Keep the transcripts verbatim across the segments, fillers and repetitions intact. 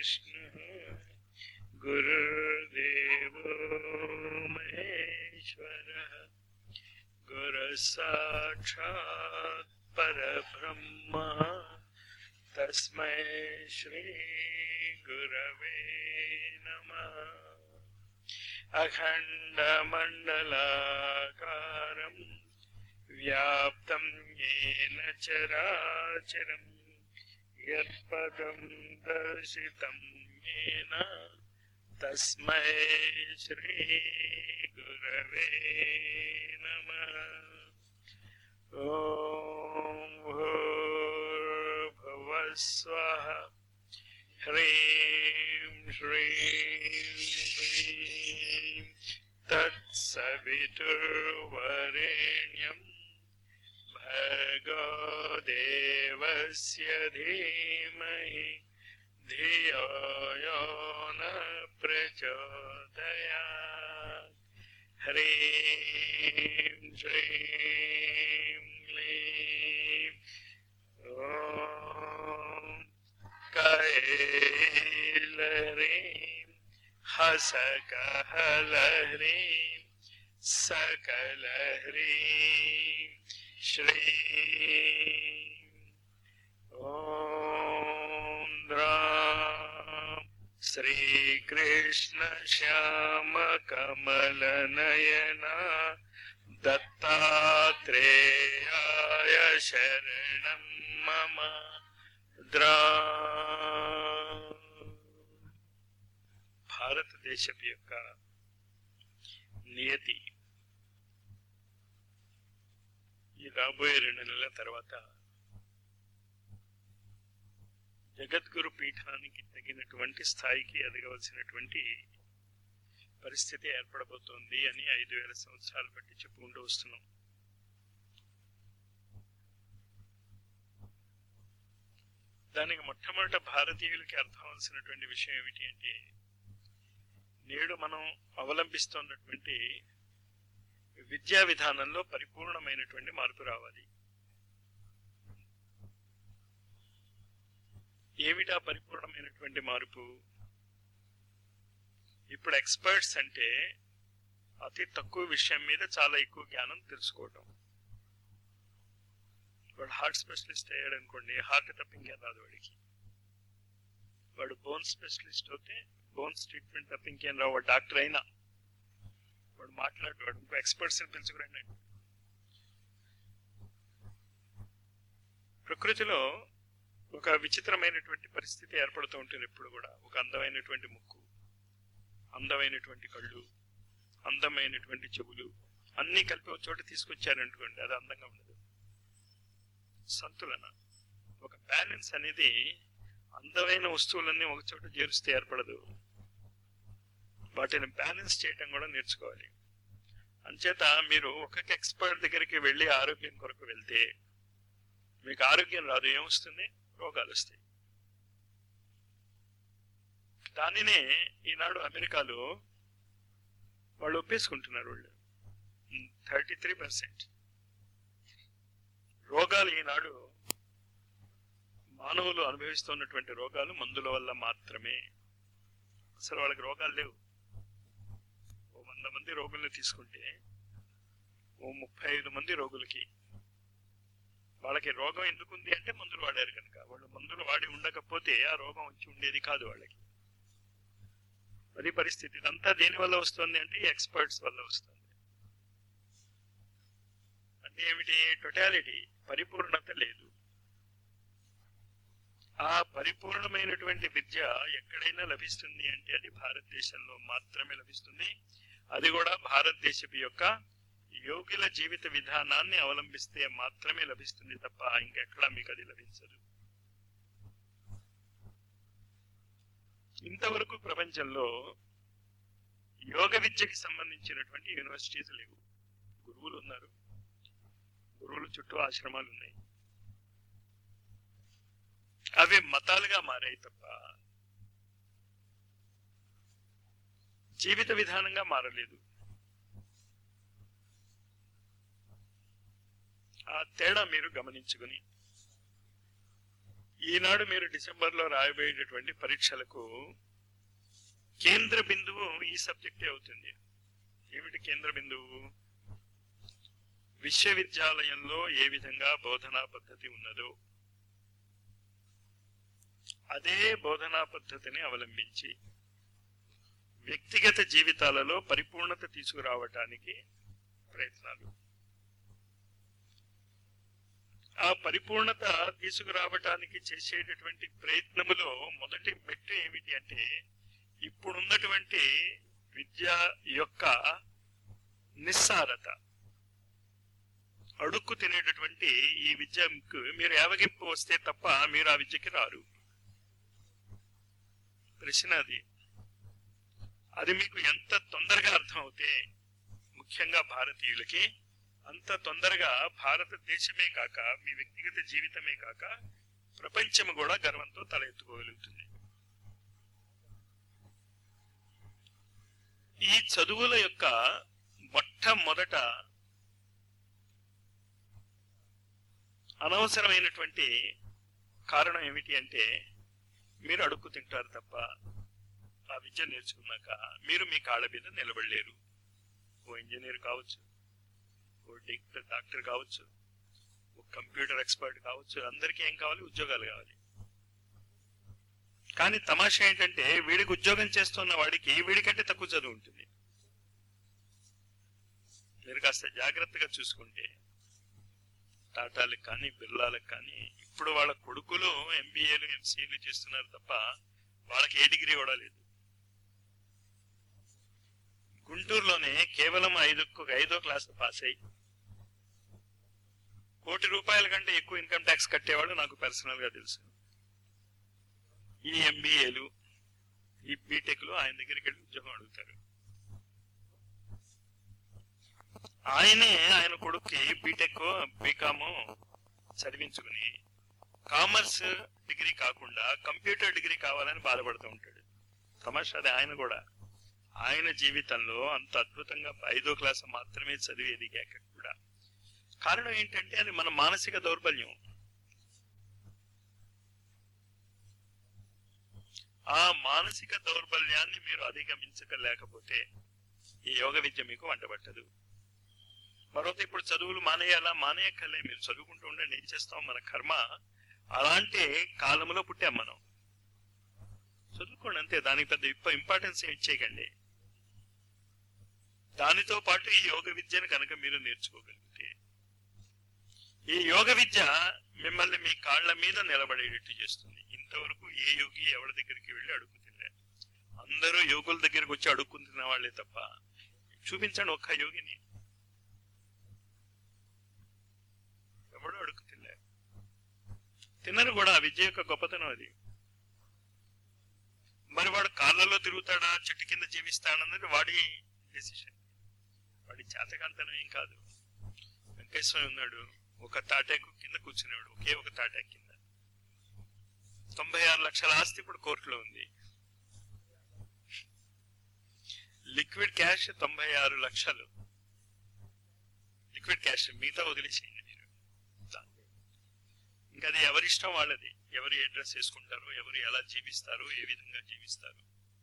विष्णुः गुरुर्देवो महेश्वरः गुरुः साक्षात् परब्रह्म तस्मै श्री गुरवे नमः। अखण्डमण्डलाकारं व्याप्तं येन चराचरं यत्पदं दर्शितं येन तस्मै श्री गुरवे नमः। ॐ भूर्भुवः स्वः ह्रीं श्रीं क्लीं तत्सवितुर्वरेण्यं भर्गो देवस्य धीमहि धियो यो न प्रचोदयात्। ह्रीं श्रीं क्लीं ॐ कैलह्रीं हसकहलह्रीं सकलह्रीं श्रीं ॐ द्रां श्रीकृष्ण श्याम कमलनयना दत्तात्रेयाय शरणं मम। భారతదేశపు యొక్క నియతి ఈ రాబోయే రెండు నెలల తర్వాత జగద్గురు పీఠానికి తగినటువంటి స్థాయికి ఎదగవలసినటువంటి పరిస్థితి ఏర్పడబోతోంది అని ఐదు వేల సంవత్సరాలు బట్టి చెప్పుకుంటూ వస్తున్నాం. దానికి మొట్టమొదట భారతీయులకి అర్థం అవలసినటువంటి విషయం ఏమిటి అంటే, నేడు మనం అవలంబిస్తున్నటువంటి విద్యా విధానంలో పరిపూర్ణమైనటువంటి మార్పు రావాలి. ఏమిటా పరిపూర్ణమైనటువంటి మార్పు? ఇప్పుడు ఎక్స్పర్ట్స్ అంటే అతి తక్కువ విషయం మీద చాలా ఎక్కువ జ్ఞానం తెలుసుకోవటం. వాడు హార్ట్ స్పెషలిస్ట్ అయ్యాడు అనుకోండి, హార్ట్ తప్ప ఇంకేం రాదు వాడికి. వాడు బోన్ స్పెషలిస్ట్ అయితే బోన్స్ ట్రీట్మెంట్ తప్ప ఇంకేం రావు. వాడు డాక్టర్ అయినా వాడు మాట్లాడు, వాడు ఇంకో ఎక్స్పర్ట్స్ ని పిలుచుకురండి. ప్రకృతిలో ఒక విచిత్రమైనటువంటి పరిస్థితి ఏర్పడుతూ ఉంటుంది ఎప్పుడు కూడా. ఒక అందమైనటువంటి ముక్కు, అందమైనటువంటి కళ్ళు, అందమైనటువంటి చెవులు అన్ని కలిపి ఒక చోట తీసుకొచ్చారనుకోండి, అది అందంగా ఉండదు. సంతులన, ఒక బ్యాలెన్స్ అనేది అందమైన వస్తువులన్నీ ఒక చోట చేరుస్తే ఏర్పడదు. వాటిని బ్యాలెన్స్ చేయటం కూడా నేర్చుకోవాలి. అంచేత మీరు ఒక్కొక్క ఎక్స్పర్ట్ దగ్గరికి వెళ్ళి ఆరోగ్యం కొరకు వెళ్తే మీకు ఆరోగ్యం రాదు. ఏమొస్తుంది? రోగాలు వస్తాయి. దానినే ఈనాడు అమెరికాలో వాళ్ళు ఒప్పేసుకుంటున్నారు. వాళ్ళు థర్టీ త్రీ పర్సెంట్ రోగాలు ఈనాడు మానవులు అనుభవిస్తున్నటువంటి రోగాలు మందుల వల్ల మాత్రమే. అసలు వాళ్ళకి రోగాలు లేవు. ఓ వంద మంది రోగుల్ని తీసుకుంటే ఓ ముప్పై ఐదు మంది రోగులకి వాళ్ళకి రోగం ఎందుకుంది అంటే మందులు వాడారు కనుక. వాళ్ళు మందులు వాడి ఉండకపోతే ఆ రోగం వచ్చి ఉండేది కాదు వాళ్ళకి. అది పరిస్థితి. ఇదంతా దేని వల్ల వస్తుంది అంటే ఎక్స్పర్ట్స్ వల్ల వస్తుంది. అంటే ఏమిటి? టోటాలిటీ, పరిపూర్ణత లేదు. ఆ పరిపూర్ణమైనటువంటి విద్య ఎక్కడైనా లభిస్తుంది అంటే అది భారతదేశంలో మాత్రమే లభిస్తుంది. అది కూడా భారతదేశపు యొక్క యోగుల జీవిత విధానాన్ని అవలంబిస్తే మాత్రమే లభిస్తుంది తప్ప ఇంకెక్కడా మీకు అది లభించదు. ఇంతవరకు ప్రపంచంలో యోగ విద్యకి సంబంధించినటువంటి యూనివర్సిటీస్ లేవు. గురువులు ఉన్నారు, గురువుల చుట్టూ ఆశ్రమాలు ఉన్నాయి. అవి మతాలుగా మారాయి తప్ప జీవిత విధానంగా మారలేదు. ఆ తేడా మీరు గమనించుకుని ఈనాడు మీరు డిసెంబర్లో రాయబోయేటటువంటి పరీక్షలకు కేంద్ర బిందువు ఈ సబ్జెక్టే అవుతుంది. ఏమిటి కేంద్ర బిందువు? విశ్వవిద్యాలయంలో ఏ విధంగా బోధనా పద్ధతి ఉన్నదో అదే బోధనా పద్ధతిని అవలంబించి వ్యక్తిగత జీవితాలలో పరిపూర్ణత తీసుకురావటానికి ప్రయత్నాలు. ఆ పరిపూర్ణత తీసుకురావటానికి చేసేటటువంటి ప్రయత్నములో మొదటి మెట్టు ఏమిటి అంటే, ఇప్పుడున్నటువంటి విద్య యొక్క నిస్సారత, అడుక్కు తినేటటువంటి ఈ విద్యకు మీరు యావగింపు వస్తే తప్ప మీరు ఆ విద్యకి రారు. ప్రశ్న అది. అది మీకు ఎంత తొందరగా అర్థం అవుతే, ముఖ్యంగా భారతీయులకి అంత తొందరగా భారతదేశమే కాక మీ వ్యక్తిగత జీవితమే కాక ప్రపంచం కూడా గర్వంతో తల ఎత్తుకోగలుగుతుంది. ఈ చదువుల యొక్క మొట్టమొదట అనవసరమైనటువంటి కారణం ఏమిటి అంటే, మీరు అడుక్కు తింటారు తప్ప ఆ విద్య నేర్చుకున్నాక మీరు మీ కాళ్ళ మీద నిలబడలేరు. ఓ ఇంజనీర్ కావచ్చు, ఓ డాక్టర్ కావచ్చు, ఓ కంప్యూటర్ ఎక్స్పర్ట్ కావచ్చు, అందరికీ ఏం కావాలి? ఉద్యోగాలు కావాలి. కానీ తమాషా ఏంటంటే, వీడికి ఉద్యోగం చేస్తున్న వాడికి వీడికంటే తక్కువ చదువు ఉంటుంది. మీరు కాస్త జాగ్రత్తగా చూసుకుంటే టాటాలకు కానీ బిర్లాలకు కానీ ఇప్పుడు వాళ్ళ కొడుకులు ఎంబీఏలు ఎంసీఏలు చేస్తున్నారు తప్ప వాళ్ళకి ఏ డిగ్రీ కూడా లేదు. గుంటూరులోనే కేవలం ఐదు ఐదో క్లాస్ పాస్ అయ్యి కోటి రూపాయల కంటే ఎక్కువ ఇన్కమ్ ట్యాక్స్ కట్టేవాడు నాకు పర్సనల్ గా తెలుసు. ఈ ఎంబీఏలు ఈ బీటెక్లు ఆయన దగ్గరికి వెళ్ళి ఉద్యోగం అడుగుతారు. ఆయనే ఆయన కొడుక్కి బీటెక్ బీకామ్ చదివించుకుని కామర్స్ డిగ్రీ కాకుండా కంప్యూటర్ డిగ్రీ కావాలని బాధపడుతూ ఉంటాడు. తమాషా అది. ఆయన కూడా ఆయన జీవితంలో అంత అద్భుతంగా ఐదో క్లాస్ మాత్రమే చదివేది కాక కూడా కారణం ఏంటంటే అది మన మానసిక దౌర్బల్యం. ఆ మానసిక దౌర్బల్యాన్ని మీరు అధిగమించలేకపోతే ఈ యోగ విద్య మీకు వంటబట్టదు. మరొకటి, ఇప్పుడు చదువులు మానేయాలా? మానేయక్కర్లే, మీరు చదువుకుంటూ ఉండండి. ఏం చేస్తాం? మన కర్మ అలాంటి కాలంలో పుట్టాం మనం. చదువుకోండి అంతే, దానికి పెద్ద ఇంపార్టెన్స్ ఏం చేయకండి. దానితో పాటు ఈ యోగ విద్యను కనుక మీరు నేర్చుకోగలిగితే ఈ యోగ విద్య మిమ్మల్ని మీ కాళ్ల మీద నిలబడేటట్టు చేస్తుంది. ఇంతవరకు ఏ యోగి ఎవరి దగ్గరికి వెళ్ళి అడుగుతున్నారు? అందరూ యోగుల దగ్గరికి వచ్చి అడుక్కుంటున్న వాళ్ళే తప్ప చూపించండి ఒక్క యోగిని. ఎవడో అడుగుతున్నా తిన్నరు కూడా. ఆ విద్య యొక్క గొప్పతనం అది. మరి వాడు కాళ్ళలో తిరుగుతాడా, చెట్టు కింద జీవిస్తాడన్నది వాడి డెసిషన్, వాడి చేతకాంతనం ఏం కాదు. వెంకటేశ్వర ఉన్నాడు, ఒక తాటాకు కింద కూర్చునేవాడు, ఒకే ఒక తాటాకు కింద. తొంభై ఆరు లక్షల ఆస్తి ఇప్పుడు కోర్టులో ఉంది. లిక్విడ్ క్యాష్ తొంభై ఆరు లక్షలు లిక్విడ్ క్యాష్, మిగతా వదిలేసేయండి మీరు. ఇంకా అది ఎవరిష్టం వాళ్ళది. ఎవరు ఏ డ్రెస్ వేసుకుంటారు, ఎవరు ఎలా జీవిస్తారు, ఏ విధంగా జీవిస్తారు.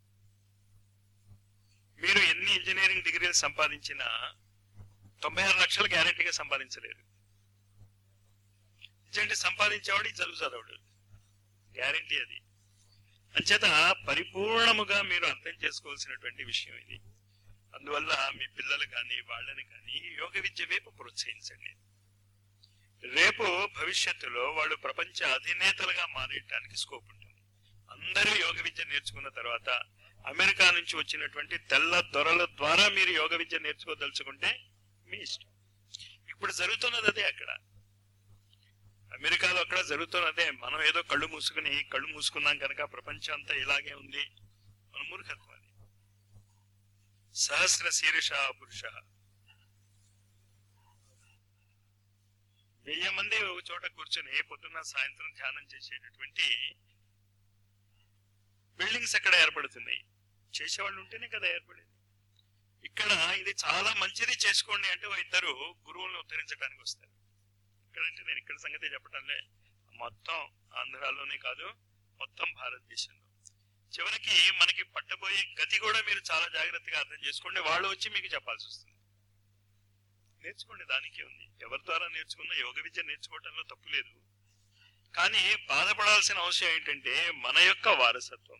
మీరు ఎన్ని ఇంజనీరింగ్ డిగ్రీలు సంపాదించినా తొంభై ఆరు లక్షలు గ్యారెంటీగా సంపాదించలేరు. ఎందుకంటే సంపాదించేవాడు ఈ చదువు చదవడు, గ్యారెంటీ అది. అంచేత పరిపూర్ణముగా మీరు అర్థం చేసుకోవాల్సినటువంటి విషయం ఇది. అందువల్ల మీ పిల్లలు కానీ వాళ్ళని కానీ యోగ విద్య వైపు ప్రోత్సహించండి. రేపు భవిష్యత్తులో వాళ్ళు ప్రపంచ అధినేతలుగా మారేయడానికి స్కోప్ ఉంటుంది. అందరూ యోగ విద్య నేర్చుకున్న తర్వాత అమెరికా నుంచి వచ్చినటువంటి తెల్ల దొరల ద్వారా మీరు యోగ విద్య నేర్చుకోదలుచుకుంటే మీ ఇష్టం. ఇప్పుడు జరుగుతున్నది అదే. అక్కడ అమెరికాలో అక్కడ జరుగుతున్నదే. మనం ఏదో కళ్ళు మూసుకుని కళ్ళు మూసుకున్నాం కనుక ప్రపంచం అంతా ఇలాగే ఉంది, మన మూర్ఖత్వం అది. సహస్ర శీర్ష పురుష, వెయ్యి మంది ఒక చోట కూర్చొని పొద్దున్న సాయంత్రం ధ్యానం చేసేటటువంటి బిల్డింగ్స్ ఎక్కడ ఏర్పడుతున్నాయి? చేసేవాళ్ళు ఉంటేనే కదా ఏర్పడేది. ఇక్కడ ఇది చాలా మంచిది చేసుకోండి అంటే ఇద్దరు గురువులను ఉద్ధరించడానికి వస్తారు. ఇక్కడంటే నేను ఇక్కడ సంగతి చెప్పటంలే, మొత్తం ఆంధ్రాలోనే కాదు, మొత్తం భారతదేశంలో. చివరికి మనకి పట్టబోయే గతి కూడా మీరు చాలా జాగ్రత్తగా అర్థం చేసుకోండి. వాళ్ళు వచ్చి మీకు చెప్పాల్సి వస్తుంది. నేర్చుకోండి, దానికే ఉంది. ఎవరి ద్వారా నేర్చుకున్న యోగ విద్య నేర్చుకోవటంలో తప్పు లేదు. కానీ బాధపడాల్సిన అవసరం ఏంటంటే మన యొక్క వారసత్వం,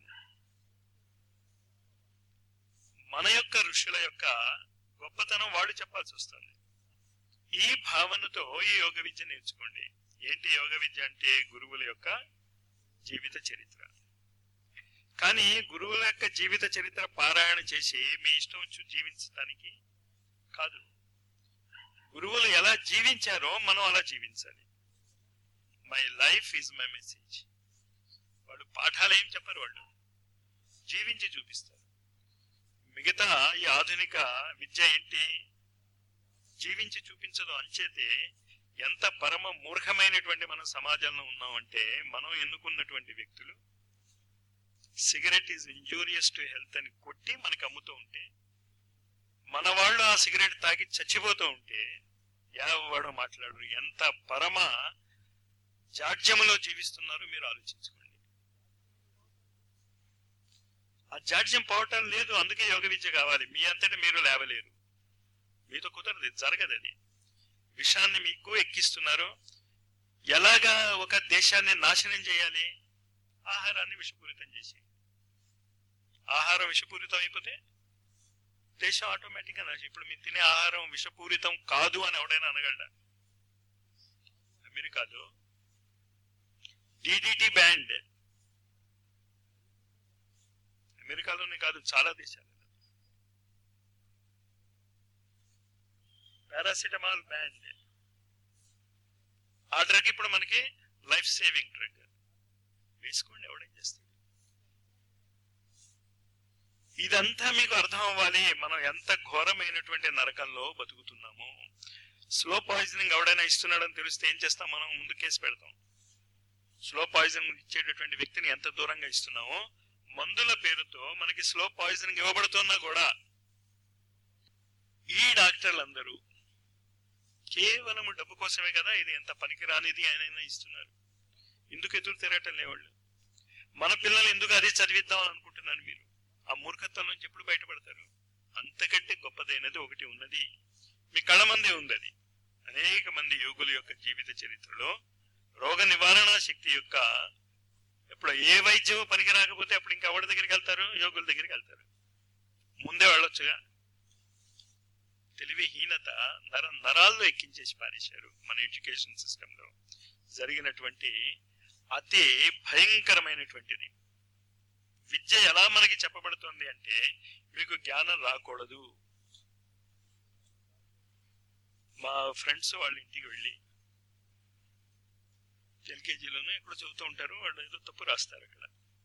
మన యొక్క ఋషుల యొక్క గొప్పతనం వాళ్ళు చెప్పాల్సి వస్తుంది. ఈ భావనతో ఈ యోగ విద్య నేర్చుకోండి. ఏంటి యోగ విద్య అంటే? గురువుల యొక్క జీవిత చరిత్ర. కానీ గురువుల యొక్క జీవిత చరిత్ర పారాయణ చేసి మీ ఇష్టం వచ్చి జీవించడానికి కాదు. గురువులు ఎలా జీవించారో మనం అలా జీవించాలి. My life is my message. వాళ్ళు పాఠాలు ఏం చెప్పారు, వాళ్ళు జీవించి చూపిస్తారు. మిగతా ఈ ఆధునిక విద్య ఏంటి? జీవించి చూపించదు. అంచేతే ఎంత పరమ మూర్ఖమైనటువంటి మన సమాజంలో ఉన్నామంటే, మనం ఎన్నుకున్నటువంటి వ్యక్తులు cigarette is injurious to health అని కొట్టి మనకి అమ్ముతూ ఉంటే, మన వాళ్ళు ఆ సిగరెట్ తాగి చచ్చిపోతూ ఉంటే ఎవడో మాట్లాడరు. ఎంత పరమ జాడ్యములో జీవిస్తున్నారు మీరు ఆలోచించుకోండి. ఆ జాడ్యం పోవటం లేదు, అందుకే యోగ విద్య కావాలి. మీ అంతటా మీరు లేవలేరు, మీతో కుదరదు, జరగదు. అది విషాన్ని మీకు ఎక్కిస్తున్నారు. ఎలాగా ఒక దేశాన్ని నాశనం చేయాలి? ఆహారాన్ని విషపూరితం చేసి, ఆహారం విషపూరితం అయిపోతే దేశం ఆటోమేటిక్ గా నాశనం. ఇప్పుడు మీరు తినే ఆహారం విషపూరితం కాదు అని ఎవడైనా అనగలడా? అమెరికాలో డిడిటి బ్యాండ్, అమెరికాలోనే కాదు చాలా దేశాలు. పారాసిటమాల్ బ్యాండ్, ఆ డ్రగ్ ఇప్పుడు మనకి లైఫ్ సేవింగ్ డ్రగ్. వేసుకోండి, ఎవడేం చేస్తాడు? ఇదంతా మీకు అర్థం అవ్వాలి, మనం ఎంత ఘోరమైనటువంటి నరకంలో బతుకుతున్నాము. స్లో పాయిజనింగ్ ఎవడైనా ఇస్తున్నాడని తెలిస్తే ఏం చేస్తాం? మనం ముందు కేసు పెడతాం. స్లో పాయిజన్ ఇచ్చేటటువంటి వ్యక్తిని ఎంత దూరంగా ఇస్తున్నామో, మందుల పేరుతో మనకి స్లో పాయిజనింగ్ ఇవ్వబడుతున్నా కూడా ఈ డాక్టర్లందరూ కేవలం డబ్బు కోసమే కదా, ఇది ఎంత పనికిరానిది ఆయన ఇస్తున్నారు. ఎందుకు ఎదురు తిరగటం లేవాళ్ళు? మన పిల్లలు ఎందుకు అది చదివిద్దామని అనుకుంటున్నారు మీరు? ఆ మూర్ఖత్వం నుంచి ఎప్పుడు బయటపడతారు? అంతకంటే గొప్పదైనది ఒకటి ఉన్నది, మీ కళ్ళ మందే ఉంది. అది అనేక మంది యోగుల యొక్క జీవిత చరిత్రలో రోగ నివారణ శక్తి యొక్క, ఎప్పుడు ఏ వైద్యం పనికి రాకపోతే అప్పుడు ఇంకా ఎవరి దగ్గరికి వెళ్తారు? యోగుల దగ్గరికి వెళ్తారు. ముందే వెళ్ళొచ్చుగా. తెలివిహీనత నర నరాల్లో ఎక్కించేసి పారేశారు. మన ఎడ్యుకేషన్ సిస్టమ్ లో జరిగినటువంటి అతి భయంకరమైనటువంటిది. విద్య ఎలా మనకి చెప్పబడుతుంది అంటే, మీకు జ్ఞానం రాకూడదు. మా ఫ్రెండ్స్ వాళ్ళ ఇంటికి వెళ్ళి ఎల్కేజీలోనే ఎక్కడ చదువుతూ ఉంటారు, వాళ్ళు ఏదో తప్పు రాస్తారు అక్కడ.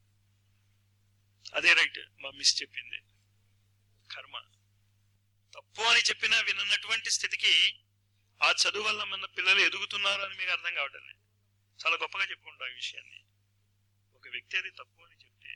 అదే రైట్, మా మిస్ చెప్పింది కర్మ. తప్పు అని చెప్పినా వినన్నటువంటి స్థితికి ఆ చదువు వల్ల మన పిల్లలు ఎదుగుతున్నారు అని మీకు అర్థం కావటం లేదు. చాలా గొప్పగా చెప్పుకుంటాం ఈ విషయాన్ని. ఒక వ్యక్తి అది తప్పు అని చెప్తే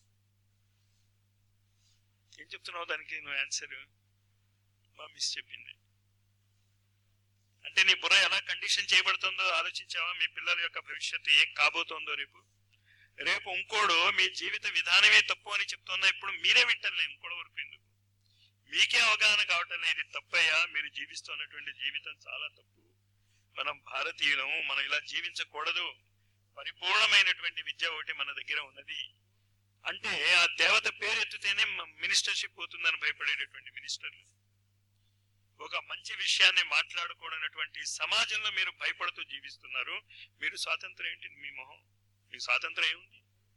ఏం చెప్తున్నావు దానికి నువ్వు ఆన్సర్? మా మిస్ చెప్పింది అంటే నీ బుర్ర ఎలా కండిషన్ చేయబడుతుందో ఆలోచించావా? మీ పిల్లల యొక్క భవిష్యత్తు ఏం కాబోతోందో రేపు. రేపు ఇంకోడు మీ జీవిత విధానమే తప్పు అని చెప్తున్నా, ఇప్పుడు మీరే వింటలే ఇంకోటి వరకు ఎందుకు? మీకే అవగాహన కావటం లేదు తప్పయ్యా, మీరు జీవిస్తున్నటువంటి జీవితం చాలా తప్పు, మనం భారతీయులము, మనం ఇలా జీవించకూడదు, పరిపూర్ణమైనటువంటి విద్య ఒకటి మన దగ్గర ఉన్నది అంటే ఆ దేవత పేరు ఎత్తితేనే మినిస్టర్షిప్ పోతుందని భయపడేటటువంటి మినిస్టర్లు, ఒక మంచి విషయాన్ని మాట్లాడుకోవడనటువంటి సమాజంలో మీరు భయపడుతూ జీవిస్తున్నారు. మీరు స్వాతంత్రం ఏంటి? మీ మొహం, మీకు స్వాతంత్రం ఏముంది?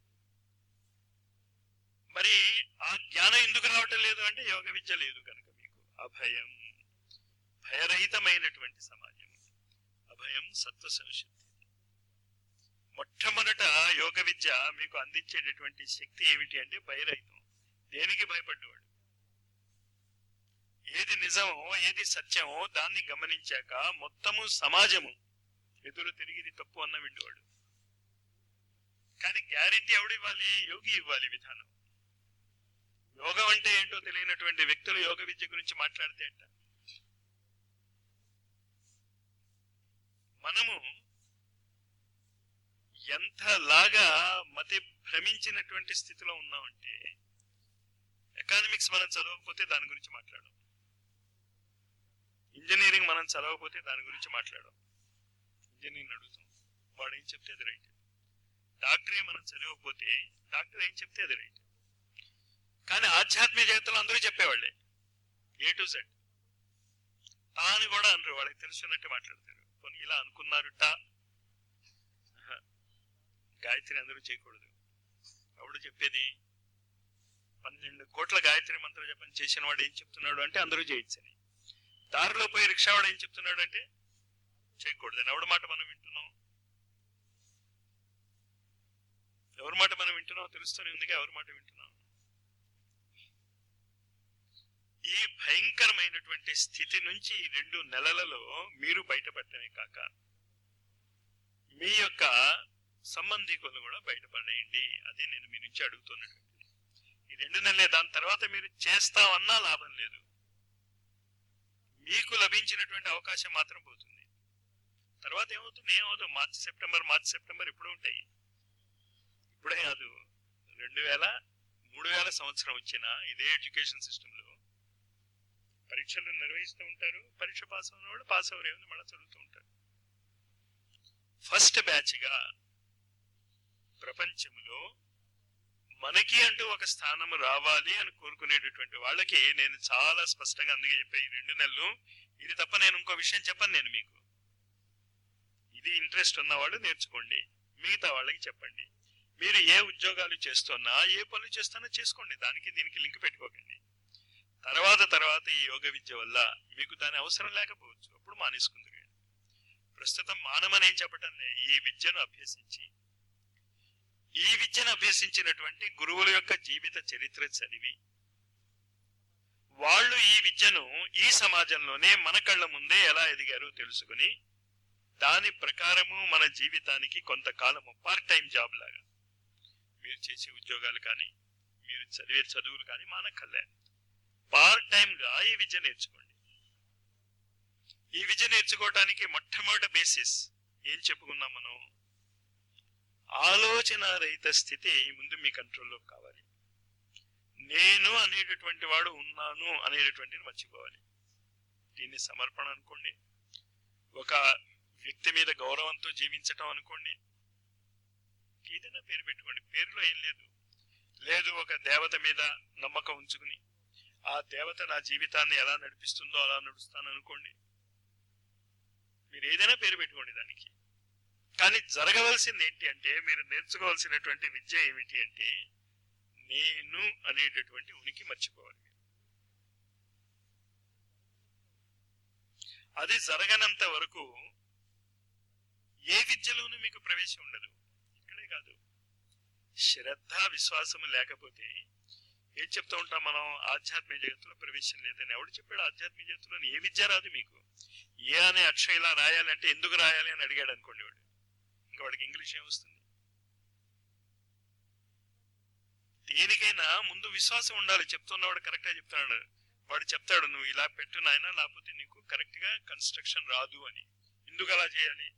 మరి ఆ జ్ఞానం ఎందుకు రావటం లేదు అంటే యోగ విద్య లేదు కనుక. మీకు అభయం, భయరహితమైనటువంటి సమాజం, అభయం సత్వ సంశుద్ధి. మొట్టమొదట యోగ విద్య మీకు అందించేటటువంటి శక్తి ఏమిటి అంటే భయరహితం. దేనికి భయపడ్డవాడు? ఏది నిజమో ఏది సత్యమో దాన్ని గమనించాక మొత్తము సమాజము ఎదురు తిరిగి తప్పు అన్న విండేవాడు. కానీ గ్యారెంటీ ఎవడు ఇవ్వాలి? యోగి ఇవ్వాలి విధానం. యోగం అంటే ఏంటో తెలియనటువంటి వ్యక్తులు యోగ విద్య గురించి మాట్లాడితే అంట మనము ఎంతలాగా మతి భ్రమించినటువంటి స్థితిలో ఉన్నామంటే, ఎకానమిక్స్ మనం చదవకపోతే దాని గురించి మాట్లాడడం, ఇంజనీరింగ్ మనం చదవకపోతే దాని గురించి మాట్లాడడం, ఇంజనీరింగ్ అడుగుతాం వాడు ఏం చెప్తే అది రైట్. డాక్టరే మనం చదవకపోతే డాక్టర్ ఏం చెప్తే అది రైట్. కానీ ఆధ్యాత్మిక జగత్తులో అందరూ చెప్పేవాళ్ళే, ఏ టు జెడ్. తాను కూడా అనరు, వాళ్ళకి తెలుసున్నట్టు మాట్లాడతారు. కొన్ని ఇలా అనుకున్నారుట, గాయత్రి అందరూ చేయకూడదు. అప్పుడు చెప్పేది పన్నెండు కోట్ల గాయత్రి మంత్ర జపం చేసిన వాడు ఏం చెప్తున్నాడు అంటే అందరూ చేయొచ్చని. దారిలో పోయి రిక్షా వాడు ఏం చెప్తున్నాడు అంటే చేయకూడదని. ఎవరి మాట మనం వింటున్నాం? ఎవరి మాట మనం వింటున్నాం తెలుస్తూనే ఉందిగా ఎవరి మాట వింటున్నాం. ఈ భయంకరమైనటువంటి స్థితి నుంచి ఈ రెండు నెలలలో మీరు బయటపడటమే కాక మీ యొక్క సంబంధికులను కూడా బయటపడేయండి. అదే నేను మీ నుంచి అడుగుతున్నటువంటి ఈ రెండు నెలలే. దాని తర్వాత మీరు చేస్తామన్నా లాభం లేదు, మీకు లభించినటువంటి అవకాశం మాత్రం పోతుంది. తర్వాత ఏమవుతుంది ఏమవుతుంది మార్చి సెప్టెంబర్ మార్చి సెప్టెంబర్ ఎప్పుడు ఉంటాయి? ఇప్పుడే కాదు, రెండు వేల మూడు వేల సంవత్సరం వచ్చిన ఇదే ఎడ్యుకేషన్ సిస్టంలో పరీక్షలు నిర్వహిస్తూ ఉంటారు. పరీక్ష పాస్ అయిన వాళ్ళు పాస్ అవరు, ఏమైనా మళ్ళీ చదువుతూ ఉంటారు. ఫస్ట్ బ్యాచ్ గా ప్రపంచంలో మనకి అంటూ ఒక స్థానం రావాలి అని కోరుకునేటటువంటి వాళ్ళకి నేను చాలా స్పష్టంగా అందుకే చెప్పే ఈ రెండు నెలలు ఇది తప్ప నేను ఇంకో విషయం చెప్పను. నేను మీకు ఇది ఇంట్రెస్ట్ ఉన్నవాళ్ళు నేర్చుకోండి, మిగతా వాళ్ళకి చెప్పండి. మీరు ఏ ఉద్యోగాలు చేస్తున్నా ఏ పనులు చేస్తున్నా చేసుకోండి, దానికి దీనికి లింక్ పెట్టుకోకండి. తర్వాత తర్వాత ఈ యోగ విద్య వల్ల మీకు దాని అవసరం లేకపోవచ్చు, అప్పుడు మానేసుకుందరు. ప్రస్తుతం మానమని ఏం చెప్పటం లే, ఈ విద్యను అభ్యసించి ఈ విద్యను అభ్యసించినటువంటి గురువుల యొక్క జీవిత చరిత్ర చదివి వాళ్ళు ఈ విద్యను ఈ సమాజంలోనే మన కళ్ళ ముందే ఎలా ఎదిగారో తెలుసుకుని దాని ప్రకారము మన జీవితానికి కొంతకాలము పార్ట్ టైం జాబ్ లాగా మీరు చేసే ఉద్యోగాలు కానీ మీరు చదివే చదువులు కానీ మానక్కర్లే, పార్ట్ టైం గా ఈ విద్య నేర్చుకోండి. ఈ విద్య నేర్చుకోవడానికి మొట్టమొదటి బేసిస్ ఏం చెప్పుకున్నాం మనం? ఆలోచన రహిత స్థితి ముందు మీ కంట్రోల్లో కావాలి. నేను అనేటటువంటి వాడు ఉన్నాను అనేటటువంటిది మర్చిపోవాలి. దీన్ని సమర్పణ అనుకోండి, ఒక వ్యక్తి మీద గౌరవంతో జీవించటం అనుకోండి, ఏదైనా పేరు పెట్టుకోండి, పేరులో ఏం లేదు. లేదు ఒక దేవత మీద నమ్మకం ఉంచుకుని ఆ దేవత నా జీవితాన్ని ఎలా నడిపిస్తుందో అలా నడుస్తాను అనుకోండి, మీరు ఏదైనా పేరు పెట్టుకోండి దానికి. కానీ జరగవలసింది ఏంటి అంటే, మీరు నేర్చుకోవాల్సినటువంటి విద్య ఏమిటి అంటే నేను అనేటటువంటి ఉనికి మర్చిపోవాలి. అది జరగనంత వరకు ఏ విద్యలోనూ మీకు ప్రవేశం ఉండదు. ఇక్కడే కాదు, శ్రద్ధ విశ్వాసము లేకపోతే ఏం చెప్తూ ఉంటాం మనం? ఆధ్యాత్మిక జగత్తులో ప్రవేశం లేదని. ఎవడు చెప్పాడు? ఆధ్యాత్మిక జగత్తులో ఏ విద్య రాదు మీకు. ఏ అనే అక్షరం ఇలా రాయాలంటే ఎందుకు రాయాలి అని అడిగాడు అనుకోండి వాడు, ఇంకా వాడికి ఇంగ్లీష్ ఏమొస్తుంది? దేనికైనా ముందు విశ్వాసం ఉండాలి. చెప్తున్నవాడు కరెక్ట్ గా చెప్తున్నాడు, వాడు చెప్తాడు నువ్వు ఇలా పెట్టు నాయన, లేకపోతే నీకు కరెక్ట్ గా కన్స్ట్రక్షన్ రాదు అని. ఎందుకు అలా చేయాలి?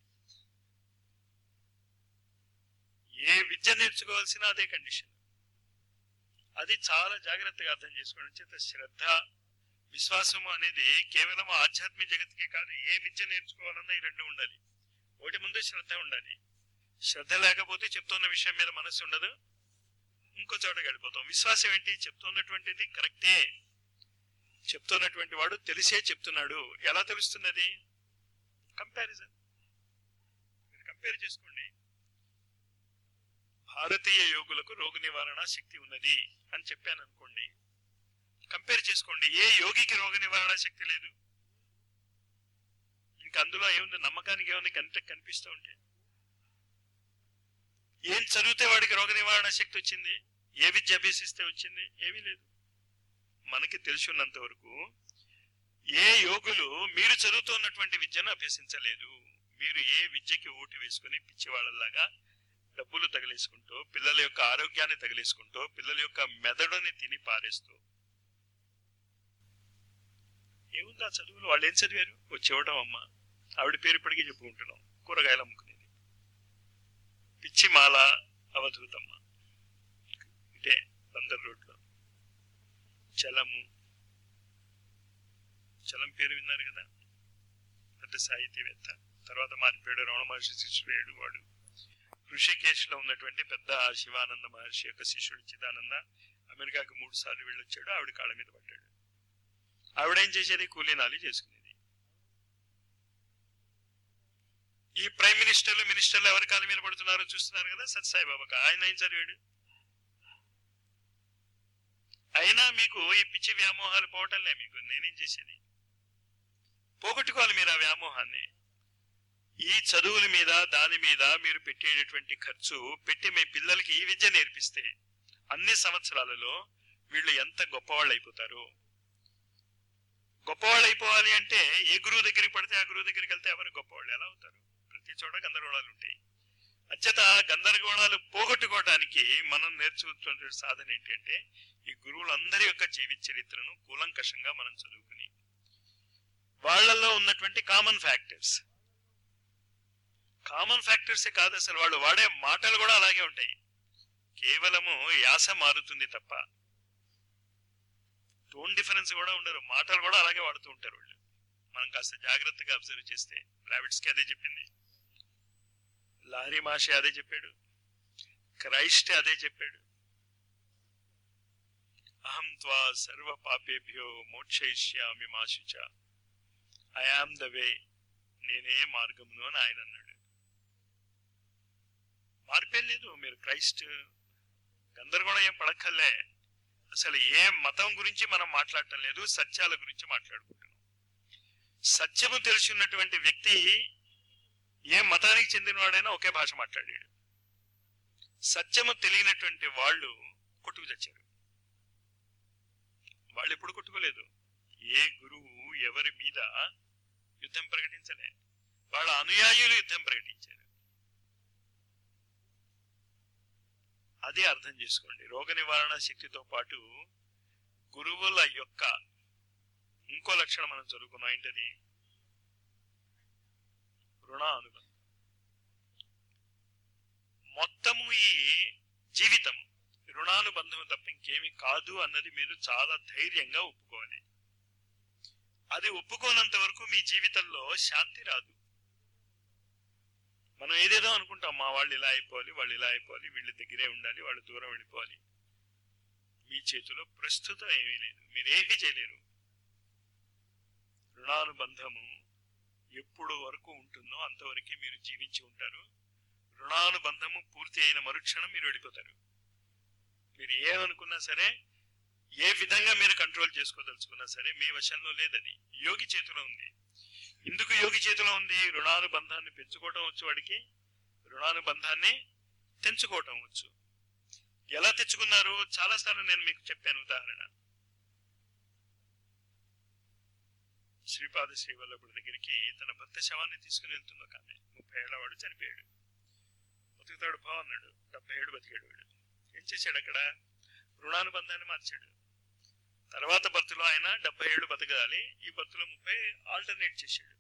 ఏ విద్య నేర్చుకోవాల్సిన అదే కండిషన్. అది చాలా జాగ్రత్తగా అర్థం చేసుకోవడం చేత శ్రద్ధ విశ్వాసము అనేది కేవలం ఆధ్యాత్మిక జగత్తుకే కాదు, ఏ విద్య నేర్చుకోవాలన్నా ఈ రెండు ఉండాలి. ఒకటి ముందు శ్రద్ధ ఉండాలి. శ్రద్ధ లేకపోతే చెప్తున్న విషయం మీద మనసు ఉండదు, ఇంకో చోట గడిపోతాం. విశ్వాసం ఏంటి? చెప్తున్నటువంటిది కరెక్టే, చెప్తున్నటువంటి వాడు తెలిసే చెప్తున్నాడు. ఎలా తెలుస్తున్నది? కంపారిజన్. మీరు కంపేర్ చేసుకోండి. భారతీయ యోగులకు రోగ నివారణ శక్తి ఉన్నది అని చెప్పాను అనుకోండి, కంపేర్ చేసుకోండి. ఏ యోగికి రోగ నివారణ శక్తి లేదు? ఇంకా అందులో ఏముంది? నమ్మకానికి ఏముంది? కంటే కనిపిస్తూ ఉంటే ఏం చదివితే వాడికి రోగ నివారణ శక్తి వచ్చింది? ఏ విద్య అభ్యసిస్తే వచ్చింది? ఏమీ లేదు. మనకి తెలిసినంత వరకు ఏ యోగులు మీరు చదువుతున్నటువంటి విద్యను అభ్యసించలేదు. మీరు ఏ విద్యకి ఓటు వేసుకుని పిచ్చివాళ్ళలాగా డబ్బులు తగిలేసుకుంటూ, పిల్లల యొక్క ఆరోగ్యాన్ని తగిలేసుకుంటూ, పిల్లల యొక్క మెదడుని తిని పారేస్తూ ఏముంది ఆ చదువులు? వాళ్ళు ఏం చదివారు? వచ్చేవడం అమ్మ ఆవిడ పేరు ఇప్పటికీ చెప్పుకుంటున్నాం, కూరగాయలు అమ్ముకునేది. పిచ్చిమాల అవధూతమ్మ, ఇదే బందర్ రోడ్లో. చలము, చలం పేరు విన్నారు కదా, పెద్ద సాహితీవేత్త, తర్వాత మారిపోయాడు, రమణ మహర్షి శిష్యుడు వాడు. ఋషికేశ్ లో ఉన్నటువంటి పెద్ద శివానంద మహర్షి యొక్క శిష్యుడు చిదానంద అమెరికాకు మూడు సార్లు వెళ్ళొచ్చాడు. ఆవిడ కాళ్ళ మీద పడ్డాడు. ఆవిడేం చేసేది, కూలీనాలి చేసుకునేది. ఈ ప్రైమ్ మినిస్టర్లు మినిస్టర్లు ఎవరి కాళ్ళ మీద పడుతున్నారో చూస్తున్నారు కదా, సత్సాయిబాబాకి. ఆయన ఏం చదివాడు? అయినా మీకు ఈ పిచ్చి వ్యామోహాలు పోవటంలే. మీకు నేనేం చేసేది? పోగొట్టుకోవాలి మీరు ఆ వ్యామోహాన్ని. ఈ చదువుల మీద దాని మీద మీరు పెట్టేటటువంటి ఖర్చు పెట్టి మీ పిల్లలకి ఈ విద్య నేర్పిస్తే అన్ని సంవత్సరాలలో వీళ్ళు ఎంత గొప్పవాళ్ళు అయిపోతారు. గొప్పవాళ్ళు అయిపోవాలి అంటే ఏ గురువు దగ్గరికి పడితే ఆ గురువు దగ్గరికి వెళ్తే ఎవరు గొప్పవాళ్ళు ఎలా అవుతారు? ప్రతి చోట గందరగోళాలు ఉంటాయి. అత్యత గందరగోళాలు పోగొట్టుకోవడానికి మనం నేర్చుకుంటున్న సాధన ఏంటంటే ఈ గురువులందరి యొక్క జీవిత చరిత్రను కూలంకషంగా మనం చదువుకుని వాళ్ళల్లో ఉన్నటువంటి కామన్ ఫ్యాక్టర్స్ కామన్ ఫ్యాక్టర్సే కాదు, అసలు వాళ్ళు వాడే మాటలు కూడా అలాగే ఉంటాయి. కేవలము యాస మారుతుంది తప్ప టోన్ డిఫరెన్స్ కూడా ఉండరు. మాటలు కూడా అలాగే వాడుతూ ఉంటారు వాళ్ళు. మనం కాస్త జాగ్రత్తగా అబ్జర్వ్ చేస్తే రాబిట్స్ కి అదే చెప్పింది, లారీ మాషే అదే చెప్పాడు, క్రైస్ట్ అదే చెప్పాడు. అహం త్వా సర్వ పాపేభ్యో మోక్షయిష్యామి మా శుచ, ఐ ఆమ్ ద వే, నేనే మార్గమును అని ఆయన అన్నాడు. మార్పేం లేదు. మీరు క్రైస్ట్ గందరగోళం ఏం పడక్కర్లే. అసలు ఏ మతం గురించి మనం మాట్లాడటం లేదు, సత్యాల గురించి మాట్లాడుకుంటున్నాం. సత్యము తెలిసినటువంటి వ్యక్తి ఏ మతానికి చెందినవాడైనా ఒకే భాష మాట్లాడాడు. సత్యము తెలియనటువంటి వాళ్ళు కొట్టుకు చచ్చారు. వాళ్ళు ఎప్పుడు కొట్టుకోలేదు. ఏ గురువు ఎవరి మీద యుద్ధం ప్రకటించలే, వాళ్ళ అనుయాయులు యుద్ధం ప్రకటించారు. అదే అర్థం చేసుకోండి. రోగ నివారణ శక్తితో పాటు గురువుల యొక్క ఇంకో లక్షణం మనం చదువుకున్నాం. ఏంటది? రుణానుబంధం. మొత్తము ఈ జీవితము రుణానుబంధం తప్ప ఇంకేమీ కాదు అన్నది మీరు చాలా ధైర్యంగా ఒప్పుకోవాలి. అది ఒప్పుకోనంత వరకు మీ జీవితంలో శాంతి రాదు. మనం ఏదేదో అనుకుంటాం, మా వాళ్ళు ఇలా అయిపోవాలి, వాళ్ళు ఇలా అయిపోవాలి, వీళ్ళ దగ్గరే ఉండాలి, వాళ్ళు దూరం వెళ్ళిపోవాలి. మీ చేతిలో ప్రస్తుతం ఏమీ లేదు, మీరేమీ చేయలేరు. రుణానుబంధము ఎప్పుడు వరకు ఉంటుందో అంతవరకే మీరు జీవించి ఉంటారు. రుణానుబంధము పూర్తి అయిన మరుక్షణం మీరు వెళ్ళిపోతారు. మీరు ఏమనుకున్నా సరే, ఏ విధంగా మీరు కంట్రోల్ చేసుకోదలుచుకున్నా సరే మీ వశంలో లేదని యోగి చేతిలో ఉంది. ఇందుకు యోగి చేతిలో ఉంది. రుణానుబంధాన్ని పెంచుకోవటం వచ్చు వాడికి, రుణానుబంధాన్ని తెంచుకోవటం వచ్చు. ఎలా తెచ్చుకున్నారు చాలా సార్లు నేను మీకు చెప్పాను. ఉదాహరణ, శ్రీపాద శ్రీవల్లభుడి దగ్గరికి తన భర్త శవాన్ని తీసుకుని వెళ్తుంది ఒక ఆమె. ముప్పై ఏళ్ళ వాడు చనిపోయాడు. బతుకుతాడు బాగున్నాడు, డెబ్బై ఏడు బతికాడు. వాడు ఏం చేశాడు? అక్కడ రుణానుబంధాన్ని మార్చాడు. తర్వాత భర్తలో ఆయన డెబ్బై ఏళ్ళు బతకాలి, ఈ భర్తలో ముప్పై ఆల్టర్నేట్ చేశాడు.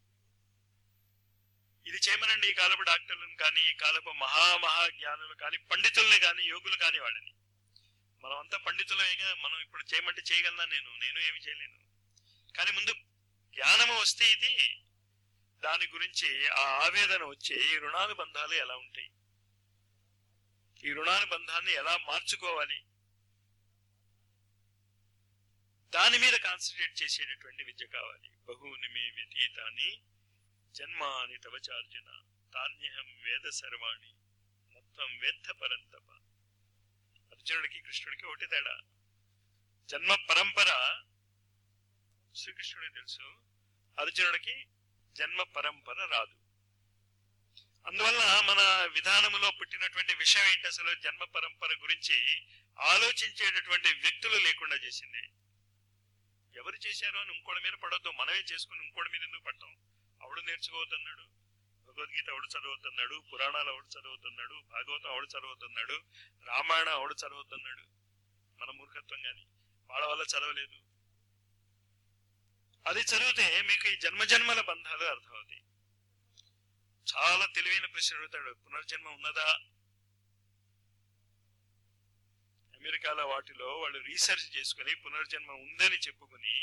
ఇది చేయమనండి ఈ కాలపు డాక్టర్లను కానీ, ఈ కాలపు మహామహా జ్ఞానులు కానీ, పండితుల్ని కానీ, యోగులు కానీ వాళ్ళని. మనం అంతా పండితులమేగా, మనం ఇప్పుడు చేయమంటే చేయగలనా? నేను నేను ఏమి చేయలేను. కానీ ముందు జ్ఞానము వస్తే ఇది దాని గురించి ఆ ఆవేదన వచ్చి ఈ రుణానుబంధాలు ఎలా ఉంటాయి, ఈ రుణానుబంధాన్ని ఎలా మార్చుకోవాలి, దాని మీద కాన్సన్ట్రేట్ చేసేటటువంటి విద్య కావాలి. బహూని మే వ్యతీతాని జన్మాని తవచార్జున తాన్యహం వేద సర్వాణి మొత్తం వేత్త పరంతప. అర్జునుడికి కృష్ణుడికి ఒకటి తేడా. జన్మ పరంపర శ్రీకృష్ణుడికి తెలుసు, అర్జునుడికి జన్మ పరంపర రాదు. అందువల్ల మన విధానములో పుట్టినటువంటి విషయం ఏంటి? అసలు జన్మ పరంపర గురించి ఆలోచించేటటువంటి వ్యక్తులు లేకుండా చేసింది. ఎవరు చేశారో అని ఇంకోటి మీద పడొద్దు, మనమే చేసుకుని ఇంకోటి మీద ఎందుకు పడతాం? అవడు నేర్చుకోవద్దన్నాడు, భగవద్గీత అవడు చదవద్దన్నాడు, పురాణాలు అవడు చదవద్దన్నాడు, భాగవతం అవడు చదవద్దన్నాడు, రామాయణం అవడు చదవద్దన్నాడు. మన మూర్ఖత్వం గాని వాళ్ళ వల్ల చదవలేదు. అది చదివితే మీకు ఈ జన్మజన్మల బంధాలు అర్థమవుతాయి. చాలా తెలివైన ప్రశ్న అడుగుతాడు, పునర్జన్మ ఉన్నదా? అమెరికాలో వాటిలో వాళ్ళు రీసెర్చ్ చేసుకుని పునర్జన్మ ఉందని చెప్పుకుని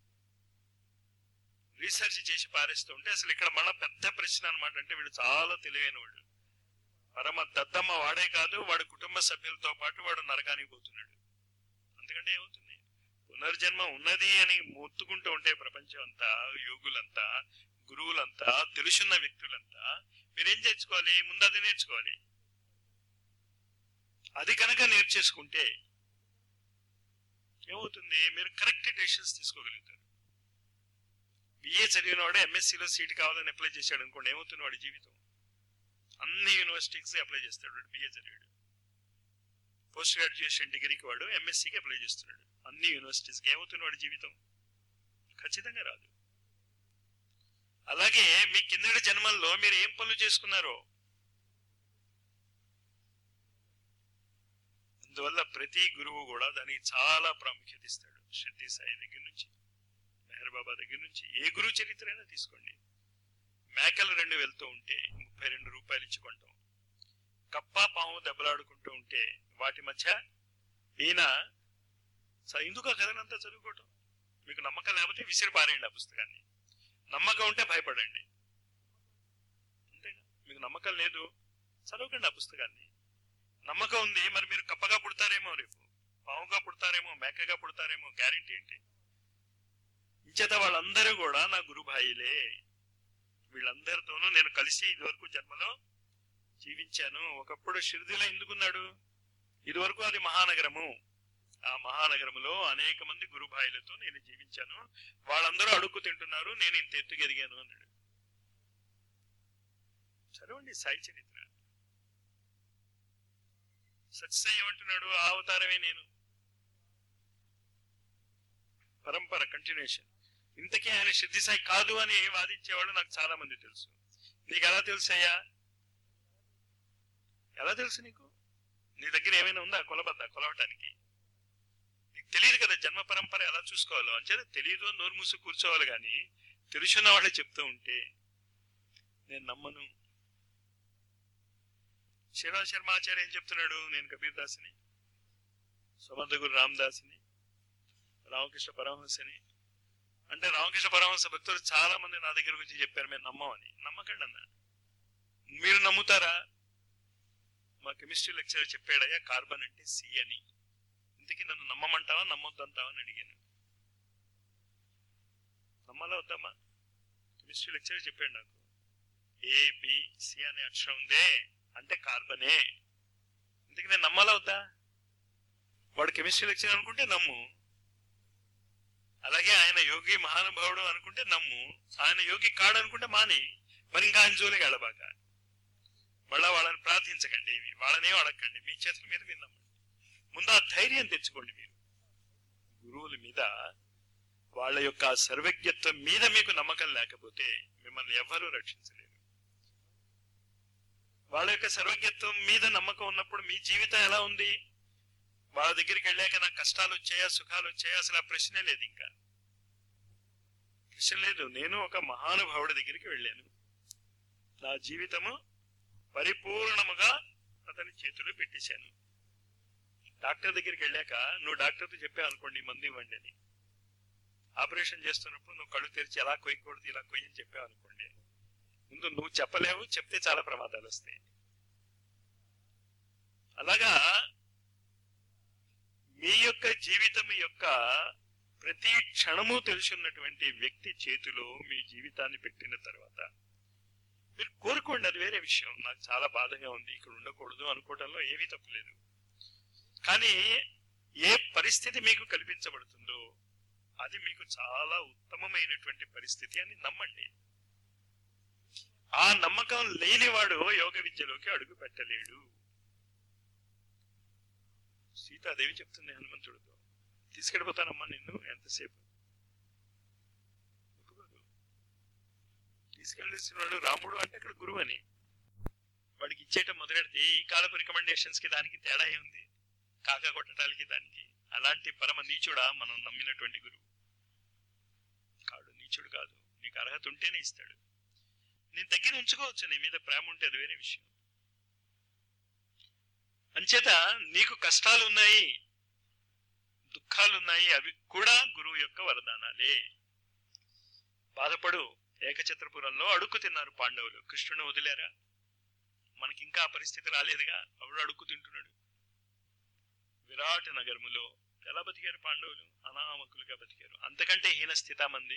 రీసెర్చ్ చేసి పారేస్తూ ఉంటే అసలు ఇక్కడ మన పెద్ద ప్రశ్న అనమాట. అంటే వీడు చాలా తెలివైన వాడు, పరమ దద్దమ్మ వాడే కాదు, వాడు కుటుంబ సభ్యులతో పాటు వాడు నరకానికి పోతున్నాడు. అందుకంటే ఏమవుతుంది, పునర్జన్మ ఉన్నది అని మొత్తుకుంటూ ఉంటే ప్రపంచం అంతా, యోగులంతా, గురువులంతా, తెలుసున్న వ్యక్తులంతా మీరేం నేర్చుకోవాలి? ముందు అది నేర్చుకోవాలి. అది కనుక నేర్చేసుకుంటే ఏమవుతుంది, మీరు కరెక్ట్ డెసిషన్స్ తీసుకోగలుగుతారు. బిఏ చదివిన వాడు ఎంఎస్సీలో సీట్ కావాలని అప్లై చేశాడు అనుకోండి, ఏమవుతుంది వాడి జీవితం? అన్ని యూనివర్సిటీస్ అప్లై చేస్తాడు వాడు, బిఏ చదివాడు. పోస్ట్ గ్రాడ్యుయేషన్ డిగ్రీకి వాడు ఎంఎస్సీకి అప్లై చేస్తున్నాడు, అన్ని యూనివర్సిటీస్కి. ఏమవుతుంది వాడి జీవితం? ఖచ్చితంగా రాదు. అలాగే మీ కిందటి జన్మల్లో మీరు ఏం పనులు చేసుకున్నారో, అందువల్ల ప్రతి గురువు కూడా దానికి చాలా ప్రాముఖ్యత ఇస్తాడు. షిర్డీ సాయి దగ్గర నుంచి, మెహర్ బాబా దగ్గర నుంచి, ఏ గురువు చరిత్ర అయినా తీసుకోండి. మేకలు రెండు వెళ్తూ ఉంటే ముప్పై రెండు రూపాయలు ఇచ్చి కొంటాం. కప్ప పాము దెబ్బలాడుకుంటూ ఉంటే వాటి మధ్య ఈయన ఎందుకు ఆ కథనంతా చదువుకోవటం? మీకు నమ్మకం లేకపోతే విసిరి పారేయండి ఆ పుస్తకాన్ని. నమ్మకం ఉంటే భయపడండి, అంతేగా. మీకు నమ్మకం లేదు, చదవకండి ఆ పుస్తకాన్ని. నమ్మకం ఉంది, మరి మీరు కప్పగా పుడతారేమో, రేపు పావుగా పుడతారేమో, మేకగా పుడతారేమో, గ్యారెంటీ ఏంటి? ఇంచేత వాళ్ళందరూ కూడా నా గురుభాయిలే. వీళ్ళందరితోనూ నేను కలిసి ఇదివరకు జన్మలో జీవించాను. ఒకప్పుడు షిర్డీలో ఎందుకున్నాడు? ఇదివరకు అది మహానగరము. ఆ మహానగరంలో అనేక మంది గురుభాయిలతో నేను జీవించాను, వాళ్ళందరూ అడుక్కు తింటున్నారు, నేను ఇంత ఎత్తుకు ఎదిగాను అన్నాడు. చదవండి సాయి చరిత్ర. సత్యసాయి ఏమంటున్నాడు? ఆ అవతారమే నేను, పరంపర కంటిన్యూషన్. ఇంతకీ ఆయన షిర్డీ సాయి కాదు అని వాదించేవాడు నాకు చాలా మంది తెలుసు. నీకు ఎలా తెలుసయ్యా? ఎలా తెలుసు నీకు? నీ దగ్గర ఏమైనా ఉందా కొలబద్దా కొలవటానికి? నీకు తెలియదు కదా జన్మ పరంపర ఎలా చూసుకోవాలో. అంచేది తెలియదు, నోరు మూసు కూర్చోవాలి. కానీ తెలుసున్న వాళ్ళే చెప్తూ ఉంటే నేను నమ్మను. శ్రీరామ శర్మాచార్య ఏం చెప్తున్నాడు? నేను కబీర్ దాస్ని, సుమంత గురు రామదాస్ని, రామకృష్ణ పరమహంసని. అంటే రామకృష్ణ పరమహంస భక్తులు చాలా మంది నా దగ్గర వచ్చి చెప్పారు మేము నమ్మమని. నమ్మకండి అన్న. మీరు నమ్ముతారా? మా కెమిస్ట్రీ లెక్చరర్ చెప్పాడయ్యా కార్బన్ అంటే సి అని. ఇంతకీ నన్ను నమ్మమంటావా నమ్మొద్దంటావా అని అడిగాను. నమ్మాలా వద్దామా? కెమిస్ట్రీ లెక్చరర్ చెప్పాడు నాకు, ఏబిసి అనే అక్షరం ఉందే అంటే కార్బనే. ఇంతకీ నేను నమ్మాలా వద్దా? వాడు కెమిస్ట్రీ లెక్చరర్ అనుకుంటే నమ్ము. అలాగే ఆయన యోగి మహానుభావుడు అనుకుంటే నమ్ము. ఆయన యోగి కాడు అనుకుంటే మాని. మరి ఇంకా ఆయన జోలికి వెళ్ళబాక. మళ్ళా వాళ్ళని ప్రార్థించకండి, వాళ్ళనే అడగండి, మీ చేతుల మీద విన్నామండి. ముందు ఆ ధైర్యం తెచ్చుకోండి. మీరు గురువుల మీద, వాళ్ళ యొక్క సర్వజ్ఞత్వం మీద మీకు నమ్మకం లేకపోతే మిమ్మల్ని ఎవరూ రక్షించలేరు. వాళ్ళ యొక్క సర్వజ్ఞత్వం మీద నమ్మకం ఉన్నప్పుడు మీ జీవితం ఎలా ఉంది? వాళ్ళ దగ్గరికి వెళ్ళాక నాకు కష్టాలు వచ్చాయా సుఖాలు వచ్చాయా అసలు ఆ ప్రశ్నే లేదు. ఇంకా ప్రశ్న లేదు. నేను ఒక మహానుభావుడి దగ్గరికి వెళ్ళాను, నా జీవితము పరిపూర్ణముగా అతని చేతులు పెట్టేశాను. డాక్టర్ దగ్గరికి వెళ్ళాక నువ్వు డాక్టర్తో చెప్పావు అనుకోండి మందు ఇవ్వండి అని, ఆపరేషన్ చేస్తున్నప్పుడు నువ్వు కళ్ళు తెరిచి ఎలా కొయ్యకూడదు ఇలా కొయ్యని చెప్పావు అనుకోండి, ముందు నువ్వు చెప్పలేవు, చెప్తే చాలా ప్రమాదాలు వస్తాయి. అలాగా మీ యొక్క జీవితం యొక్క ప్రతి క్షణము తెలుసున్నటువంటి వ్యక్తి చేతిలో మీ జీవితాన్ని పెట్టిన తర్వాత మీరు కోరుకోండి, అది వేరే విషయం. నాకు చాలా బాధగా ఉంది, ఇక్కడ ఉండకూడదు అనుకోవడంలో ఏమీ తప్పులేదు. కానీ ఏ పరిస్థితి మీకు కల్పించబడుతుందో అది మీకు చాలా ఉత్తమమైనటువంటి పరిస్థితి అని నమ్మండి. ఆ నమ్మకం లేనివాడు యోగ విద్యలోకి అడుగు పెట్టలేడు. సీతాదేవి చెప్తుంది హనుమంతుడితో, తీసుకెళ్ళిపోతానమ్మా నిన్ను ఎంతసేపు. తీసుకెళ్ళేసిన వాడు రాముడు అంటే అక్కడ గురువు అని వాడికి ఇచ్చేయటం మొదలెడితే ఈ కాలపు రికమెండేషన్స్ కి దానికి తేడా ఉంది, కాకా కొట్టడానికి దానికి. అలాంటి పరమ నీచుడా మనం నమ్మినటువంటి గురువు కాడు, నీచుడు కాదు. నీకు అర్హత ఉంటేనే ఇస్తాడు. నేను దగ్గర ఉంచుకోవచ్చు, నీ మీద ప్రేమ ఉంటే అది వేరే విషయం. అంచేత నీకు కష్టాలు ఉన్నాయి, దుఃఖాలున్నాయి, అవి కూడా గురువు యొక్క వరదానాలే. బాధపడు. ఏకఛత్రపురంలో అడుక్కు తిన్నారు పాండవులు, కృష్ణుని వదిలేరా? మనకి ఇంకా ఆ పరిస్థితి రాలేదుగా, అప్పుడు అడుక్కు తింటున్నాడు. విరాట్ నగరములో ఎలా బతికారు పాండవులు? అనామకులుగా బతికారు. అంతకంటే హీన స్థితి మంది.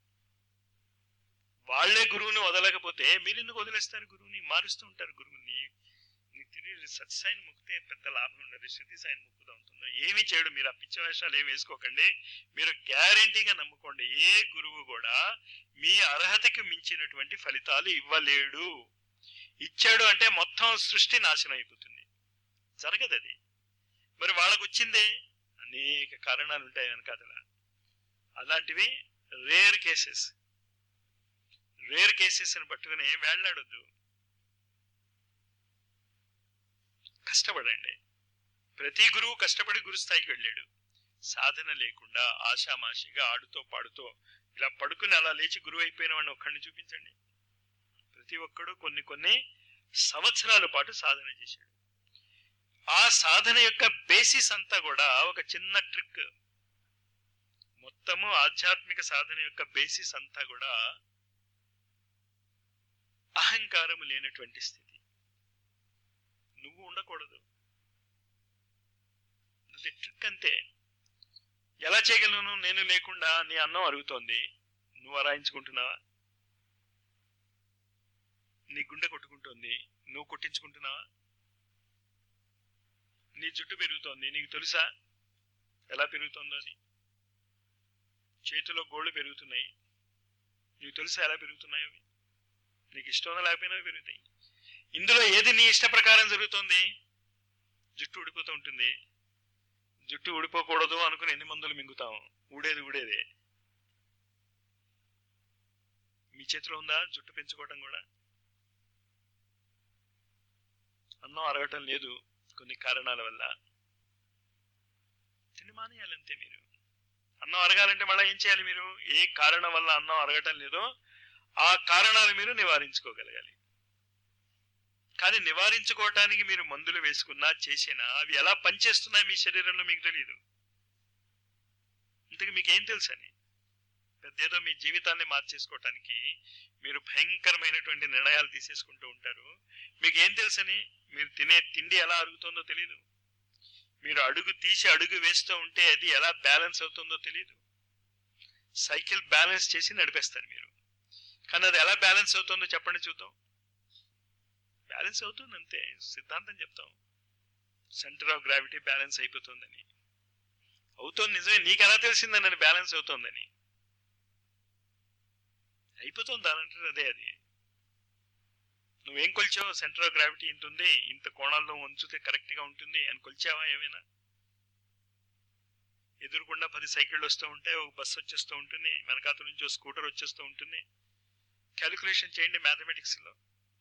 వాళ్లే గురువుని వదలకపోతే మీరు ఎందుకు వదిలేస్తారు? గురువుని మారుస్తూ ఉంటారు. గురువుని నీకు తెలియదు. సత్సాయిని ముక్కితే పెద్ద లాభం ఉండదు, శృతి సాయిని ముక్కుదా ఉంటుందో ఏమి చేయడు. మీరు ఆ పిచ్చ వేషాలు ఏమి వేసుకోకండి. మీరు గ్యారంటీగా నమ్ముకోండి, ఏ గురువు కూడా మీ అర్హతకి మించినటువంటి ఫలితాలు ఇవ్వలేడు. ఇచ్చాడు అంటే మొత్తం సృష్టి నాశనం అయిపోతుంది. జరగదు అది. మరి వాళ్ళకు వచ్చిందే అనేక కారణాలు ఉంటాయి వెనకాతల. అలాంటివి రేర్ కేసెస్. రేర్ కేసెస్ అని పట్టుకుని వేళ్లాడొద్దు. కష్టపడండి. ప్రతి గురువు కష్టపడి గురుస్థాయికి వెళ్ళాడు. సాధన లేకుండా ఆషామాషిగా ఆడుతో పాడుతో ఇలా పడుకుని అలా లేచి గురువు అయిపోయిన వాడిని ఒక్కడిని చూపించండి. ప్రతి ఒక్కడు కొన్ని కొన్ని సంవత్సరాల పాటు సాధన చేశాడు. ఆ సాధన యొక్క బేసిస్ అంతా కూడా ఒక చిన్న ట్రిక్. మొత్తము ఆధ్యాత్మిక సాధన యొక్క బేసిస్ అంతా కూడా అహంకారం లేనటువంటి స్థితి. నువ్వు ఉండకూడదు. అది ట్రిక్ అంతే. ఎలా చేయగలను? నేను లేకుండా నీ అన్నం అరుగుతోంది, నువ్వు అరాయించుకుంటున్నావా? నీ గుండె కొట్టుకుంటోంది, నువ్వు కొట్టించుకుంటున్నావా? నీ జుట్టు పెరుగుతోంది, నీకు తెలుసా ఎలా పెరుగుతోందో అని? చేతిలో గోళ్ళు పెరుగుతున్నాయి, నీకు తెలుసా ఎలా పెరుగుతున్నాయో అవి? నీకు ఇష్టం లేకపోయినా పెరుగుతాయి. ఇందులో ఏది నీ ఇష్ట ప్రకారం జరుగుతోంది? జుట్టు ఊడిపోతూ ఉంటుంది. జుట్టు ఊడిపోకూడదు అనుకుని ఎన్ని మందులు మింగుతాం, ఊడేది ఊడేదే. మీ చేతిలో ఉందా జుట్టు పెంచుకోవటం కూడా? అన్నం అరగటం లేదు కొన్ని కారణాల వల్ల, తిండి మానేయాలంతే. మీరు అన్నం అరగాలంటే మళ్ళీ ఏం చేయాలి? మీరు ఏ కారణం వల్ల అన్నం అరగటం లేదో ఆ కారణాలు మీరు నివారించుకోగలగాలి. కానీ నివారించుకోవటానికి మీరు మందులు వేసుకున్నా చేసినా అవి ఎలా పనిచేస్తున్నాయి మీ శరీరంలో మీకు తెలియదు. ఇంతకు మీకేం తెలుసని? పెద్దేదో మీ జీవితాన్ని మార్చేసుకోవటానికి మీరు భయంకరమైనటువంటి నిర్ణయాలు తీసేసుకుంటూ ఉంటారు. మీకు ఏం తెలుసని? మీరు తినే తిండి ఎలా అరుగుతుందో తెలియదు. మీరు అడుగు తీసి అడుగు వేస్తూ ఉంటే అది ఎలా బ్యాలెన్స్ అవుతుందో తెలియదు. సైకిల్ బ్యాలెన్స్ చేసి నడిపేస్తారు మీరు, కానీ అది ఎలా బ్యాలెన్స్ అవుతుందో చెప్పండి చూద్దాం. బ్యాలెన్స్ అవుతుంది అంతే, సిద్ధాంతం చెప్తాం. సెంటర్ ఆఫ్ గ్రావిటీ బ్యాలెన్స్ అయిపోతుందని. అవుతుంది నిజమే, నీకు ఎలా తెలిసిందని అది బ్యాలెన్స్ అవుతుందని? అయిపోతుంది దానంటే అదే. అది నువ్వేం కొలిచావు? సెంటర్ ఆఫ్ గ్రావిటీ ఇంత ఉంది, ఇంత కోణాల్లో ఉంచితే కరెక్ట్ గా ఉంటుంది అని కొలిచావా? ఏమైనా ఎదురుకుండా పది సైకిళ్ళు వస్తూ ఉంటాయి, ఒక బస్సు వచ్చేస్తూ ఉంటుంది, వెనకాత నుంచి ఒక స్కూటర్ వచ్చేస్తూ ఉంటుంది. క్యాలిక్యులేషన్ చేయండి మ్యాథమెటిక్స్ లో.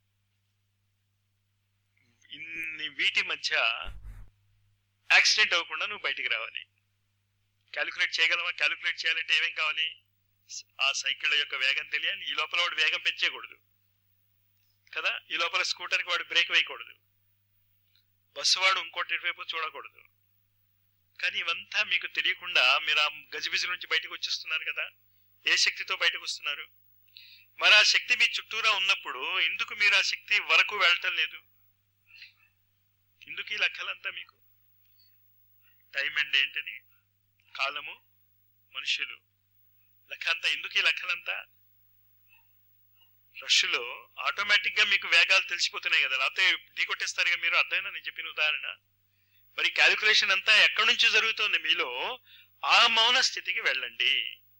ఇన్ని వీటి మధ్య యాక్సిడెంట్ అవ్వకుండా నువ్వు బయటికి రావాలి. క్యాలిక్యులేట్ చేయగలవా? క్యాలిక్యులేట్ చేయాలంటే ఏమేం కావాలి? ఆ సైకిళ్ళ యొక్క వేగం తెలియాలి. ఈ లోపల వాడు వేగం పెంచేయకూడదు కదా, ఈ లోపల స్కూటర్కి వాడు బ్రేక్ వేయకూడదు, బస్సు వాడు ఇంకోటి వైపు చూడకూడదు. కానీ ఇవంతా మీకు తెలియకుండా మీరు ఆ గజిబిజి నుంచి బయటకు వచ్చేస్తున్నారు కదా. ఏ శక్తితో బయటకు వస్తున్నారు? మరి ఆ శక్తి మీ చుట్టూరా ఉన్నప్పుడు ఎందుకు మీరు ఆ శక్తి వరకు వెళ్ళటం లేదు? ఎందుకు ఈ లెక్కలంతా మీకు? టైం అండ్ ఏంటని, కాలము, మనుషులు, లెక్క అంతా ఎందుకు ఈ లెక్కలంతా? రష్లో ఆటోమేటిక్ గా మీకు వేగాలు తెలిసిపోతున్నాయి కదా, లేకపోతే ఢీ కొట్టేస్తారుగా మీరు. అర్థమైనా నేను చెప్పిన ఉదాహరణ? మరి క్యాలిక్యులేషన్ అంతా ఎక్కడి నుంచి జరుగుతుంది మీలో? ఆ మౌన స్థితికి వెళ్ళండి.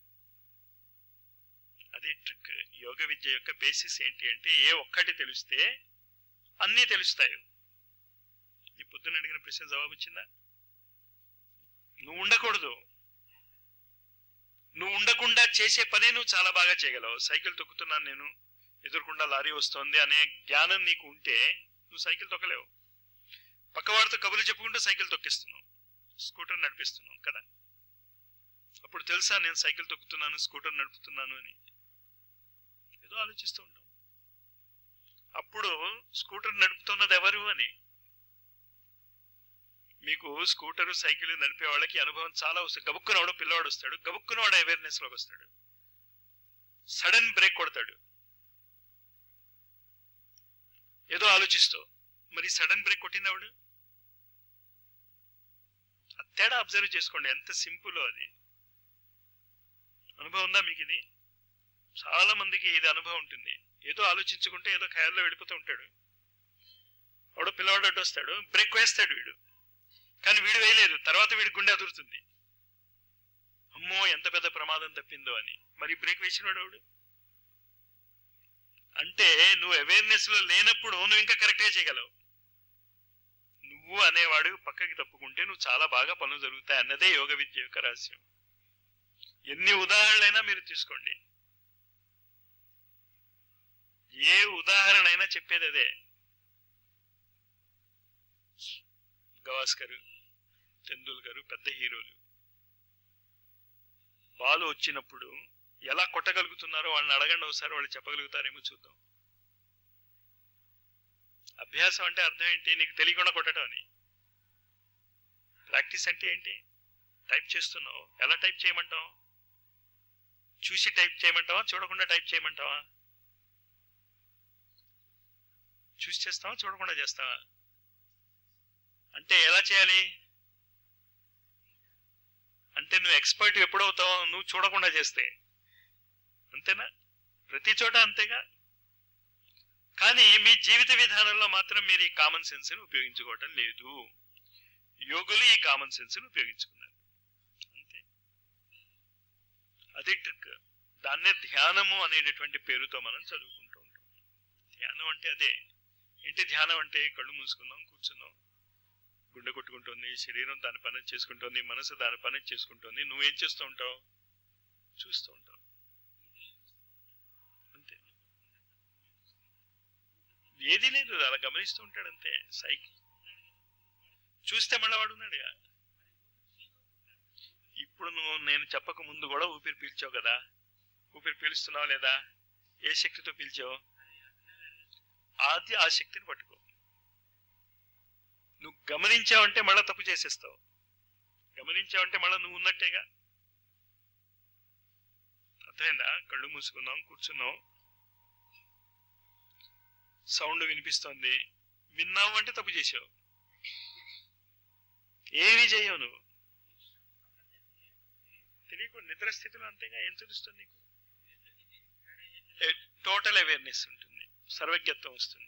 అది ట్రిక్. యోగ విద్య యొక్క బేసిస్ ఏంటి అంటే, ఏ ఒక్కటి తెలిస్తే అన్నీ తెలుస్తాయి. ఈ పొద్దున్న అడిగిన ప్రశ్న జవాబు వచ్చిందా? నువ్వు ఉండకూడదు. నువ్వు ఉండకుండా చేసే పని నువ్వు చాలా బాగా చేయగలవు. సైకిల్ తొక్కుతున్నాను నేను, ఎదురుకుండా లారీ వస్తోంది అనే జ్ఞానం నీకు ఉంటే నువ్వు సైకిల్ తొక్కలేవు. పక్కవాడితో కబుర్లు చెప్పుకుంటూ సైకిల్ తొక్కిస్తున్నావు, స్కూటర్ నడిపిస్తున్నావు కదా. అప్పుడు తెలుసా నేను సైకిల్ తొక్కుతున్నాను, స్కూటర్ నడుపుతున్నాను అని? ఏదో ఆలోచిస్తూ ఉంటాం. అప్పుడు స్కూటర్ నడుపుతున్నది ఎవరు అని. మీకు స్కూటర్ సైకిల్ నడిపే వాళ్ళకి అనుభవం చాలా వస్తుంది. గబుక్కునవాడు పిల్లవాడు వస్తాడు, గబుక్కునవాడు అవేర్నెస్ లోకి వస్తాడు, సడన్ బ్రేక్ కొడతాడు ఏదో ఆలోచిస్తూ. మరి సడన్ బ్రేక్ కొట్టినవాడు ఆ తేడా అబ్జర్వ్ చేసుకోండి, ఎంత సింపుల్ అది. అనుభవం ఉందా మీకు? ఇది చాలా మందికి ఇది అనుభవం ఉంటుంది. ఏదో ఆలోచించుకుంటే ఏదో ఖయాల్లో వెళ్ళిపోతూ ఉంటాడు, వాడు పిల్లవాడు అడ్డు వస్తాడు, బ్రేక్ వేస్తాడు వీడు, కానీ వీడు వేయలేదు. తర్వాత వీడి గుండె అదురుతుంది, అమ్మో ఎంత పెద్ద ప్రమాదం తప్పిందో అని. మరి బ్రేక్ వేసినవాడు వాడు. అంటే నువ్వు అవేర్నెస్ లో లేనప్పుడు నువ్వు ఇంకా కరెక్ట్ గా చేయగలవు. నువ్వు అనేవాడు పక్కకి తప్పుకుంటే నువ్వు చాలా బాగా పనులు జరుగుతాయి అన్నదే యోగ విద్య యొక్క రహస్యం. ఎన్ని ఉదాహరణలైనా మీరు తీసుకోండి, ఏ ఉదాహరణ అయినా చెప్పేది అదే. గవాస్కర్, తెందుల్కర్ పెద్ద హీరోలు. బాల్ వచ్చినప్పుడు ఎలా కొట్టగలుగుతున్నారో వాళ్ళని అడగండి ఒకసారి, వాళ్ళు చెప్పగలుగుతారేమో చూద్దాం. అభ్యాసం అంటే అర్థం ఏంటి? నీకు తెలియకుండా కొట్టడం అని. ప్రాక్టీస్ అంటే ఏంటి? టైప్ చేస్తున్నావు, ఎలా టైప్ చేయమంటావు? చూసి టైప్ చేయమంటావా, చూడకుండా టైప్ చేయమంటావా? చూసి చేస్తావా, చూడకుండా చేస్తావా? అంటే ఎలా చేయాలి అంటే నువ్వు ఎక్స్పర్ట్ ఎప్పుడవుతావు? నువ్వు చూడకుండా చేస్తే, అంతేనా? ప్రతి చోట అంతేగా. కానీ మీ జీవిత విధానంలో మాత్రం మీరు ఈ కామన్ సెన్స్ ని ఉపయోగించుకోవటం లేదు. యోగులు ఈ కామన్ సెన్స్ ని ఉపయోగించుకున్నారు, అంతే. అది ట్రిక్. దాన్నే ధ్యానము అనేటటువంటి పేరుతో మనం చదువుకుంటూ ఉంటాం. ధ్యానం అంటే అదే. ఏంటి ధ్యానం అంటే? కళ్ళు మూసుకుందాం, కూర్చున్నాం, గుండె కొట్టుకుంటుంది, శరీరం దాని పని చేసుకుంటుంది, మనసు దాని పని చేసుకుంటుంది, నువ్వేం చేస్తూ ఉంటావు? చూస్తూ ఉంటావు, అంతే. ఏది లేదు, అలా గమనిస్తూ ఉంటాడు అంతే. సైకిల్ చూస్తే మళ్ళా వాడు ఉన్నాడుగా. ఇప్పుడు నువ్వు నేను చెప్పక ముందు కూడా ఊపిరి పీల్చావు కదా, ఊపిరి పీలుస్తున్నావు లేదా? ఏ శక్తితో పీల్చావు? అది ఆ శక్తిని పట్టుకో. నువ్వు గమనించావంటే మళ్ళా తప్పు చేసేస్తావు, గమనించావంటే మళ్ళా నువ్వు ఉన్నట్టేగా. అర్థమైందా? కళ్ళు మూసుకుందాం, కూర్చున్నావు, సౌండ్ వినిపిస్తోంది, విన్నావు అంటే తప్పు చేసావు. ఏమీ చేయవు నువ్వు, తెలియకు. నిద్ర స్థితిలో అంతేగా. ఏం తెలుస్తుంది నీకు? టోటల్ అవేర్నెస్ ఉంటుంది, సర్వజ్ఞత్వం వస్తుంది.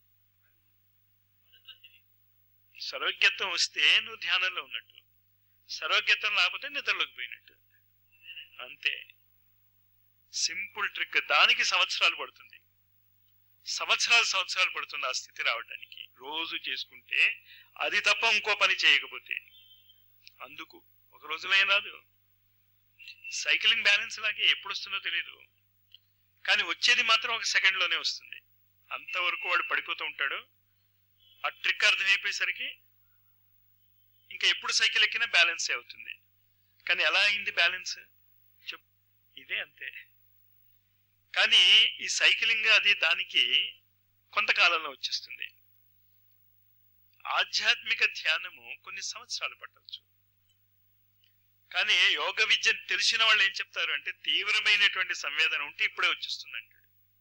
సర్వజ్ఞత్వం వస్తే నువ్వు ధ్యానంలో ఉన్నట్టు, సర్వజ్ఞత్వం లేకపోతే నిద్రలోకి పోయినట్టు, అంతే. Simple trick. దానికి సంవత్సరాలు పడుతుంది, సంవత్సరాలు సంవత్సరాలు పడుతుంది ఆ స్థితి రావడానికి. రోజు చేసుకుంటే అది తప్ప ఇంకో పని చేయకపోతే. అందుకు ఒక రోజులో ఏం రాదు. సైక్లింగ్ బ్యాలెన్స్ లాగే ఎప్పుడు వస్తుందో తెలియదు, కానీ వచ్చేది మాత్రం ఒక సెకండ్ లోనే వస్తుంది. అంతవరకు వాడు పడిపోతూ ఉంటాడు. ఆ ట్రిక్ అర్థమైపోయేసరికి ఇంకా ఎప్పుడు సైకిల్ ఎక్కినా బ్యాలెన్సే అవుతుంది. కానీ ఎలా అయింది బ్యాలెన్స్ చెప్పు? ఇదే అంతే. కానీ ఈ సైకిలింగ్ అది దానికి కొంతకాలంలో వచ్చేస్తుంది. ఆధ్యాత్మిక ధ్యానము కొన్ని సంవత్సరాలు పట్టవచ్చు. కానీ యోగ విద్య తెలిసిన వాళ్ళు ఏం చెప్తారు అంటే, తీవ్రమైనటువంటి సంవేదన ఉంటే ఇప్పుడే వచ్చేస్తుంది అంటాడు.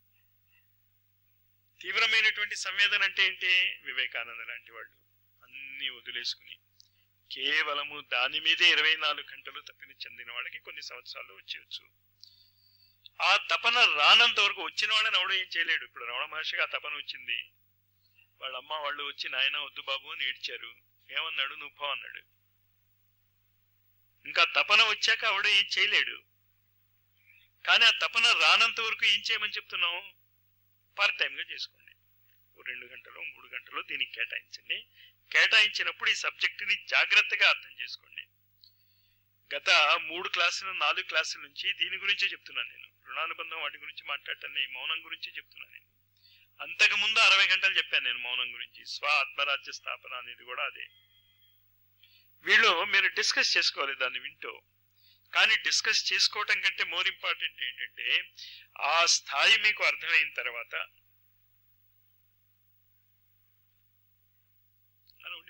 తీవ్రమైనటువంటి సంవేదన అంటే ఏంటి? వివేకానంద లాంటి వాళ్ళు అన్ని వదిలేసుకుని కేవలము దాని మీదే ఇరవై నాలుగు గంటలు తప్పిన చెందిన వాళ్ళకి కొన్ని సంవత్సరాలు వచ్చేయచ్చు. ఆ తపన రానంత వరకు వచ్చిన వాళ్ళని ఎవడో ఏం చేయలేడు. ఇప్పుడు రమణ మహర్షికి ఆ తపన వచ్చింది, వాళ్ళ అమ్మ వాళ్ళు వచ్చి నాయన వద్దు బాబు అని ఏడ్చారు. ఏమన్నాడు? నువ్వు పో అన్నాడు. ఇంకా తపన వచ్చాక ఆవిడ ఏం చేయలేడు. కానీ ఆ తపన రానంత వరకు ఏం చేయమని చెప్తున్నావు? పార్ట్ టైంగా చేసుకోండి. ఓ రెండు గంటలు మూడు గంటలు దీనికి కేటాయించండి. కేటాయించినప్పుడు ఈ సబ్జెక్టుని జాగ్రత్తగా అర్థం చేసుకోండి. గత మూడు క్లాసులు నాలుగు క్లాసుల నుంచి దీని గురించే చెప్తున్నాను నేను. రుణానుబంధం వాటి గురించి మాట్లాడటాన్ని, మౌనం గురించి చెప్తున్నాను నేను. అంతకుముందు అరవై గంటలు చెప్పాను నేను మౌనం గురించి. స్వ ఆత్మరాజ్య స్థాపన అనేది కూడా అదే. వీళ్ళు మీరు డిస్కస్ చేసుకోవాలి దాన్ని వింటూ. కానీ డిస్కస్ చేసుకోవటం కంటే మోర్ ఇంపార్టెంట్ ఏంటంటే, ఆ స్థాయి మీకు అర్థమైన తర్వాత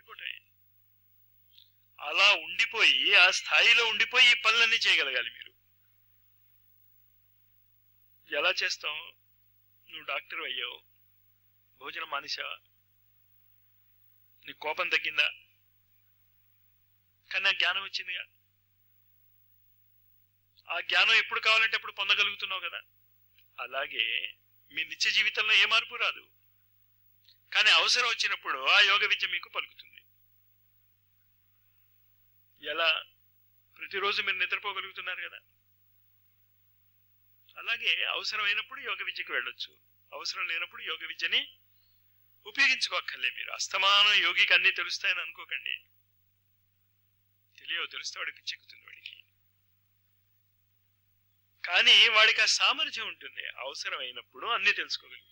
పడుకోవటమే. అలా ఉండిపోయి ఆ స్థాయిలో ఉండిపోయి ఈ పనులన్నీ చేయగలగాలి మీరు. ఎలా చేస్తాం? నువ్వు డాక్టర్ అయ్యావు, భోజనం మానేసావా? నీ కోపం తగ్గిందా? కానీ ఆ జ్ఞానం వచ్చిందిగా. ఆ జ్ఞానం ఎప్పుడు కావాలంటే అప్పుడు పొందగలుగుతున్నావు కదా. అలాగే మీ నిత్య జీవితంలో ఏ మార్పు రాదు, కానీ అవసరం వచ్చినప్పుడు ఆ యోగ విద్య మీకు పలుకుతుంది. ఎలా? ప్రతిరోజు మీరు నిద్రపోగలుగుతున్నారు కదా, అలాగే అవసరమైనప్పుడు యోగ విద్యకు వెళ్ళొచ్చు, అవసరం లేనప్పుడు యోగ విద్యని ఉపయోగించుకోక్కర్లే. మీరు అస్తమానం యోగికి అన్ని తెలుస్తాయని అనుకోకండి. తెలియవు, తెలిస్తే వాడికి పిచ్చెక్కుతుంది వాడికి. కానీ వాడికి ఆ సామర్థ్యం ఉంటుంది, అవసరమైనప్పుడు అన్ని తెలుసుకోగలుగుతుంది.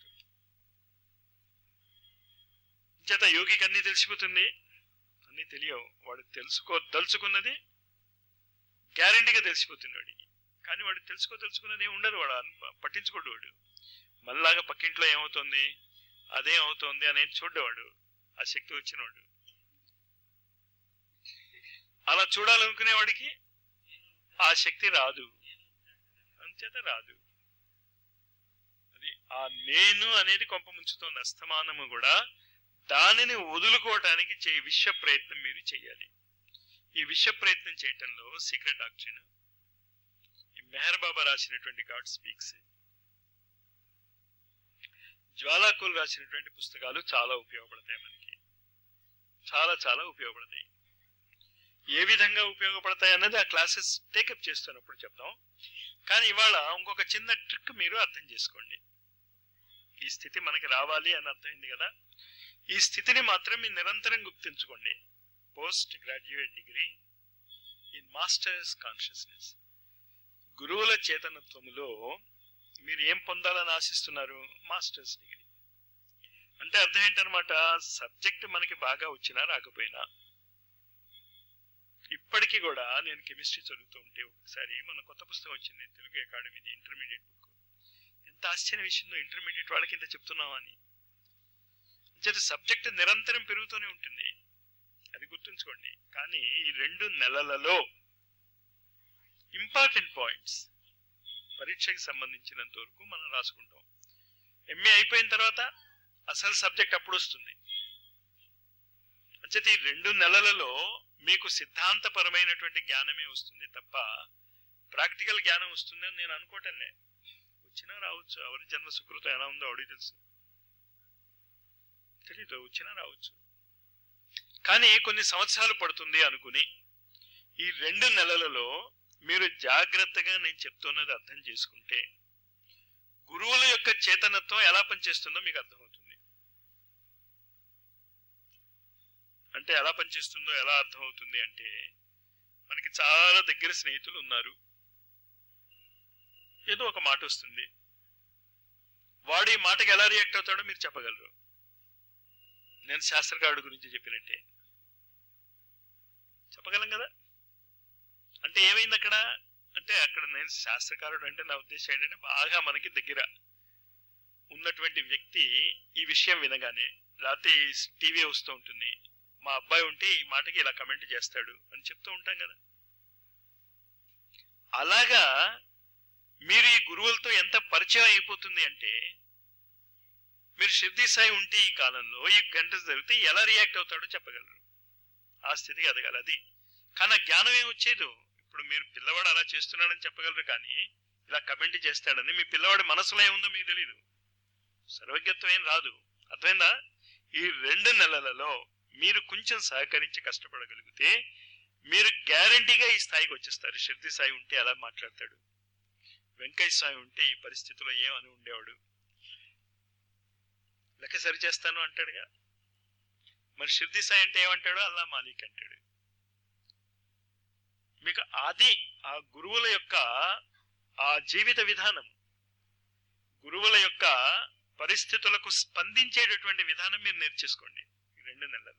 జత యోగికి అన్ని తెలిసిపోతుంది, అన్ని తెలియవు. వాడు తెలుసుకో దలుచుకున్నది గ్యారంటీగా తెలిసిపోతుంది వాడికి. కానీ వాడు తెలుసుకో తెలుసుకున్నది ఏమి ఉండదు, వాడు పట్టించుకోడు. వాడు మళ్ళాగా పక్కింట్లో ఏమవుతుంది, అదే అవుతోంది అనేది చూడేవాడు ఆ శక్తి వచ్చినవాడు. అలా చూడాలనుకునేవాడికి ఆ శక్తి రాదు, అంచేత రాదు. అది ఆ నేను అనేది కొంప ముంచుతోంది అస్తమానము కూడా. దానిని వదులుకోవటానికి చే విశ్వ ప్రయత్నం మీరు చేయాలి. ఈ విశ్వ ప్రయత్నం చేయటంలో సీక్రెట్ డాక్ట్రిన్, మెహర్ బాబా రాసినటువంటి గాడ్ స్పీక్స్, జ్వాలాకుల్ రాసినటువంటి పుస్తకాలు చాలా ఉపయోగపడతాయి మనకి, చాలా చాలా ఉపయోగపడతాయి. ఏ విధంగా ఉపయోగపడతాయి అన్నది ఆ క్లాసెస్ టేకప్ చేస్తున్నప్పుడు చెప్తాం. కానీ ఇవాళ ఇంకొక చిన్న ట్రిక్ మీరు అర్థం చేసుకోండి. ఈ స్థితి మనకి రావాలి అని అర్థమైంది కదా. ఈ స్థితిని మాత్రం మీరు నిరంతరం గుర్తుంచుకోండి. Post graduate degree in masters consciousness. గురువుల చేతనత్వములో మీరు ఏం పొందాలని ఆశిస్తున్నారు? Masters degree. అంటే అర్థం ఏంటనమాట, సబ్జెక్ట్ మనకి బాగా వచ్చినా రాకపోయినా. ఇప్పటికీ కూడా నేను కెమిస్ట్రీ చదువుతూ ఉంటే ఒకసారి మన కొత్త పుస్తకం వచ్చింది, తెలుగు అకాడమీది, ఇంటర్మీడియట్ బుక్. ఎంత ఆశ్చర్య విషయంలో ఇంటర్మీడియట్ వాళ్ళకి ఇంత చెప్తున్నామని. అంటే సబ్జెక్ట్ నిరంతరం పెరుగుతూనే ఉంటుంది, అది గుర్తుంచుకోండి. కానీ ఈ రెండు నెలలలో ఇంపార్టెంట్ పాయింట్స్ పరీక్షకి సంబంధించినంత వరకు మనం రాసుకుంటాం. ఎంఏ అయిపోయిన తర్వాత అసలు సబ్జెక్ట్ అప్పుడు వస్తుంది. అంటే ఈ రెండు నెలలలో మీకు సిద్ధాంతపరమైనటువంటి జ్ఞానమే వస్తుంది తప్ప ప్రాక్టికల్ జ్ఞానం వస్తుందని నేను అనుకోవటంలే. వచ్చినా రావచ్చు, ఎవరి జన్మ సుకృతం ఎలా ఉందో అడిగి తెలుసు, తెలీదు, వచ్చినా రావచ్చు. కానీ కొన్ని సంవత్సరాలు పడుతుంది అనుకుని ఈ రెండు నెలలలో మీరు జాగ్రత్తగా నేను చెప్తున్నది అర్థం చేసుకుంటే గురువుల యొక్క చేతనత్వం ఎలా పనిచేస్తుందో మీకు అర్థమవుతుంది. అంటే ఎలా పనిచేస్తుందో ఎలా అర్థమవుతుంది అంటే, మనకి చాలా దగ్గర స్నేహితులు ఉన్నారు, ఏదో ఒక మాట వస్తుంది, వాడు ఈ మాటకి ఎలా రియాక్ట్ అవుతాడో మీరు చెప్పగలరు. నేను శాస్త్రకారుడు గురించి చెప్పినట్టే చెప్పగలం కదా. అంటే ఏమైంది అక్కడ అంటే, అక్కడ నేను శాస్త్రకారుడు అంటే నా ఉద్దేశం ఏంటంటే, బాగా మనకి దగ్గర ఉన్నటువంటి వ్యక్తి ఈ విషయం వినగానే, లేకపోతే టీవీ వస్తూ ఉంటుంది, మా అబ్బాయి ఉంటే ఈ మాటకి ఇలా కమెంట్ చేస్తాడు అని చెప్తూ ఉంటాం కదా. అలాగా మీరు ఈ గురువులతో ఎంత పరిచయం అయిపోతుంది అంటే, మీరు షిర్డీ సాయి ఉంటే ఈ కాలంలో ఈ గంట జరిగితే ఎలా రియాక్ట్ అవుతాడో చెప్పగలరు. ఆ స్థితికి ఎదగాలి. అది కానీ జ్ఞానం ఏం వచ్చేదు. ఇప్పుడు మీరు పిల్లవాడు అలా చేస్తున్నాడని చెప్పగలరు, కానీ ఇలా కమెంట్ చేస్తాడని మీ పిల్లవాడి మనసులో ఏముందో మీకు తెలియదు. సర్వజ్ఞత్వం ఏం రాదు. అర్థమైందా? ఈ రెండు నెలలలో మీరు కొంచెం సహకరించి కష్టపడగలిగితే మీరు గ్యారంటీగా ఈ స్థాయికి వచ్చేస్తారు. షిర్డీ సాయి ఉంటే అలా మాట్లాడతాడు, వెంకయ్య సాయి ఉంటే ఈ పరిస్థితిలో ఏమని ఉండేవాడు, లెక్క సరి చేస్తాను అంటాడుగా. మరి షిర్డీ సాయి అంటే ఏమంటాడు? అల్లా మాలిక్ అంటాడు. మీకు అది ఆ గురువుల యొక్క ఆ జీవిత విధానం, గురువుల యొక్క పరిస్థితులకు స్పందించేటటువంటి విధానం మీరు నేర్చేసుకోండి ఈ రెండు నెలల్లో.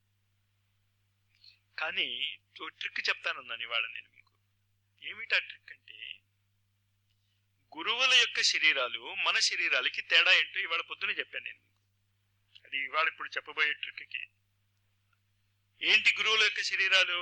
కానీ ట్రిక్ చెప్తానన్నాను ఇవాళ నేను మీకు. ఏమిటా ట్రిక్ అంటే, గురువుల యొక్క శరీరాలు మన శరీరాలకి తేడా ఏంటో ఇవాళ పొద్దునే చెప్పాను నేను మీకు. అది ఇవాళ ఇప్పుడు చెప్పబోయే ట్రిక్కి. ఏంటి గురువుల యొక్క శరీరాలు?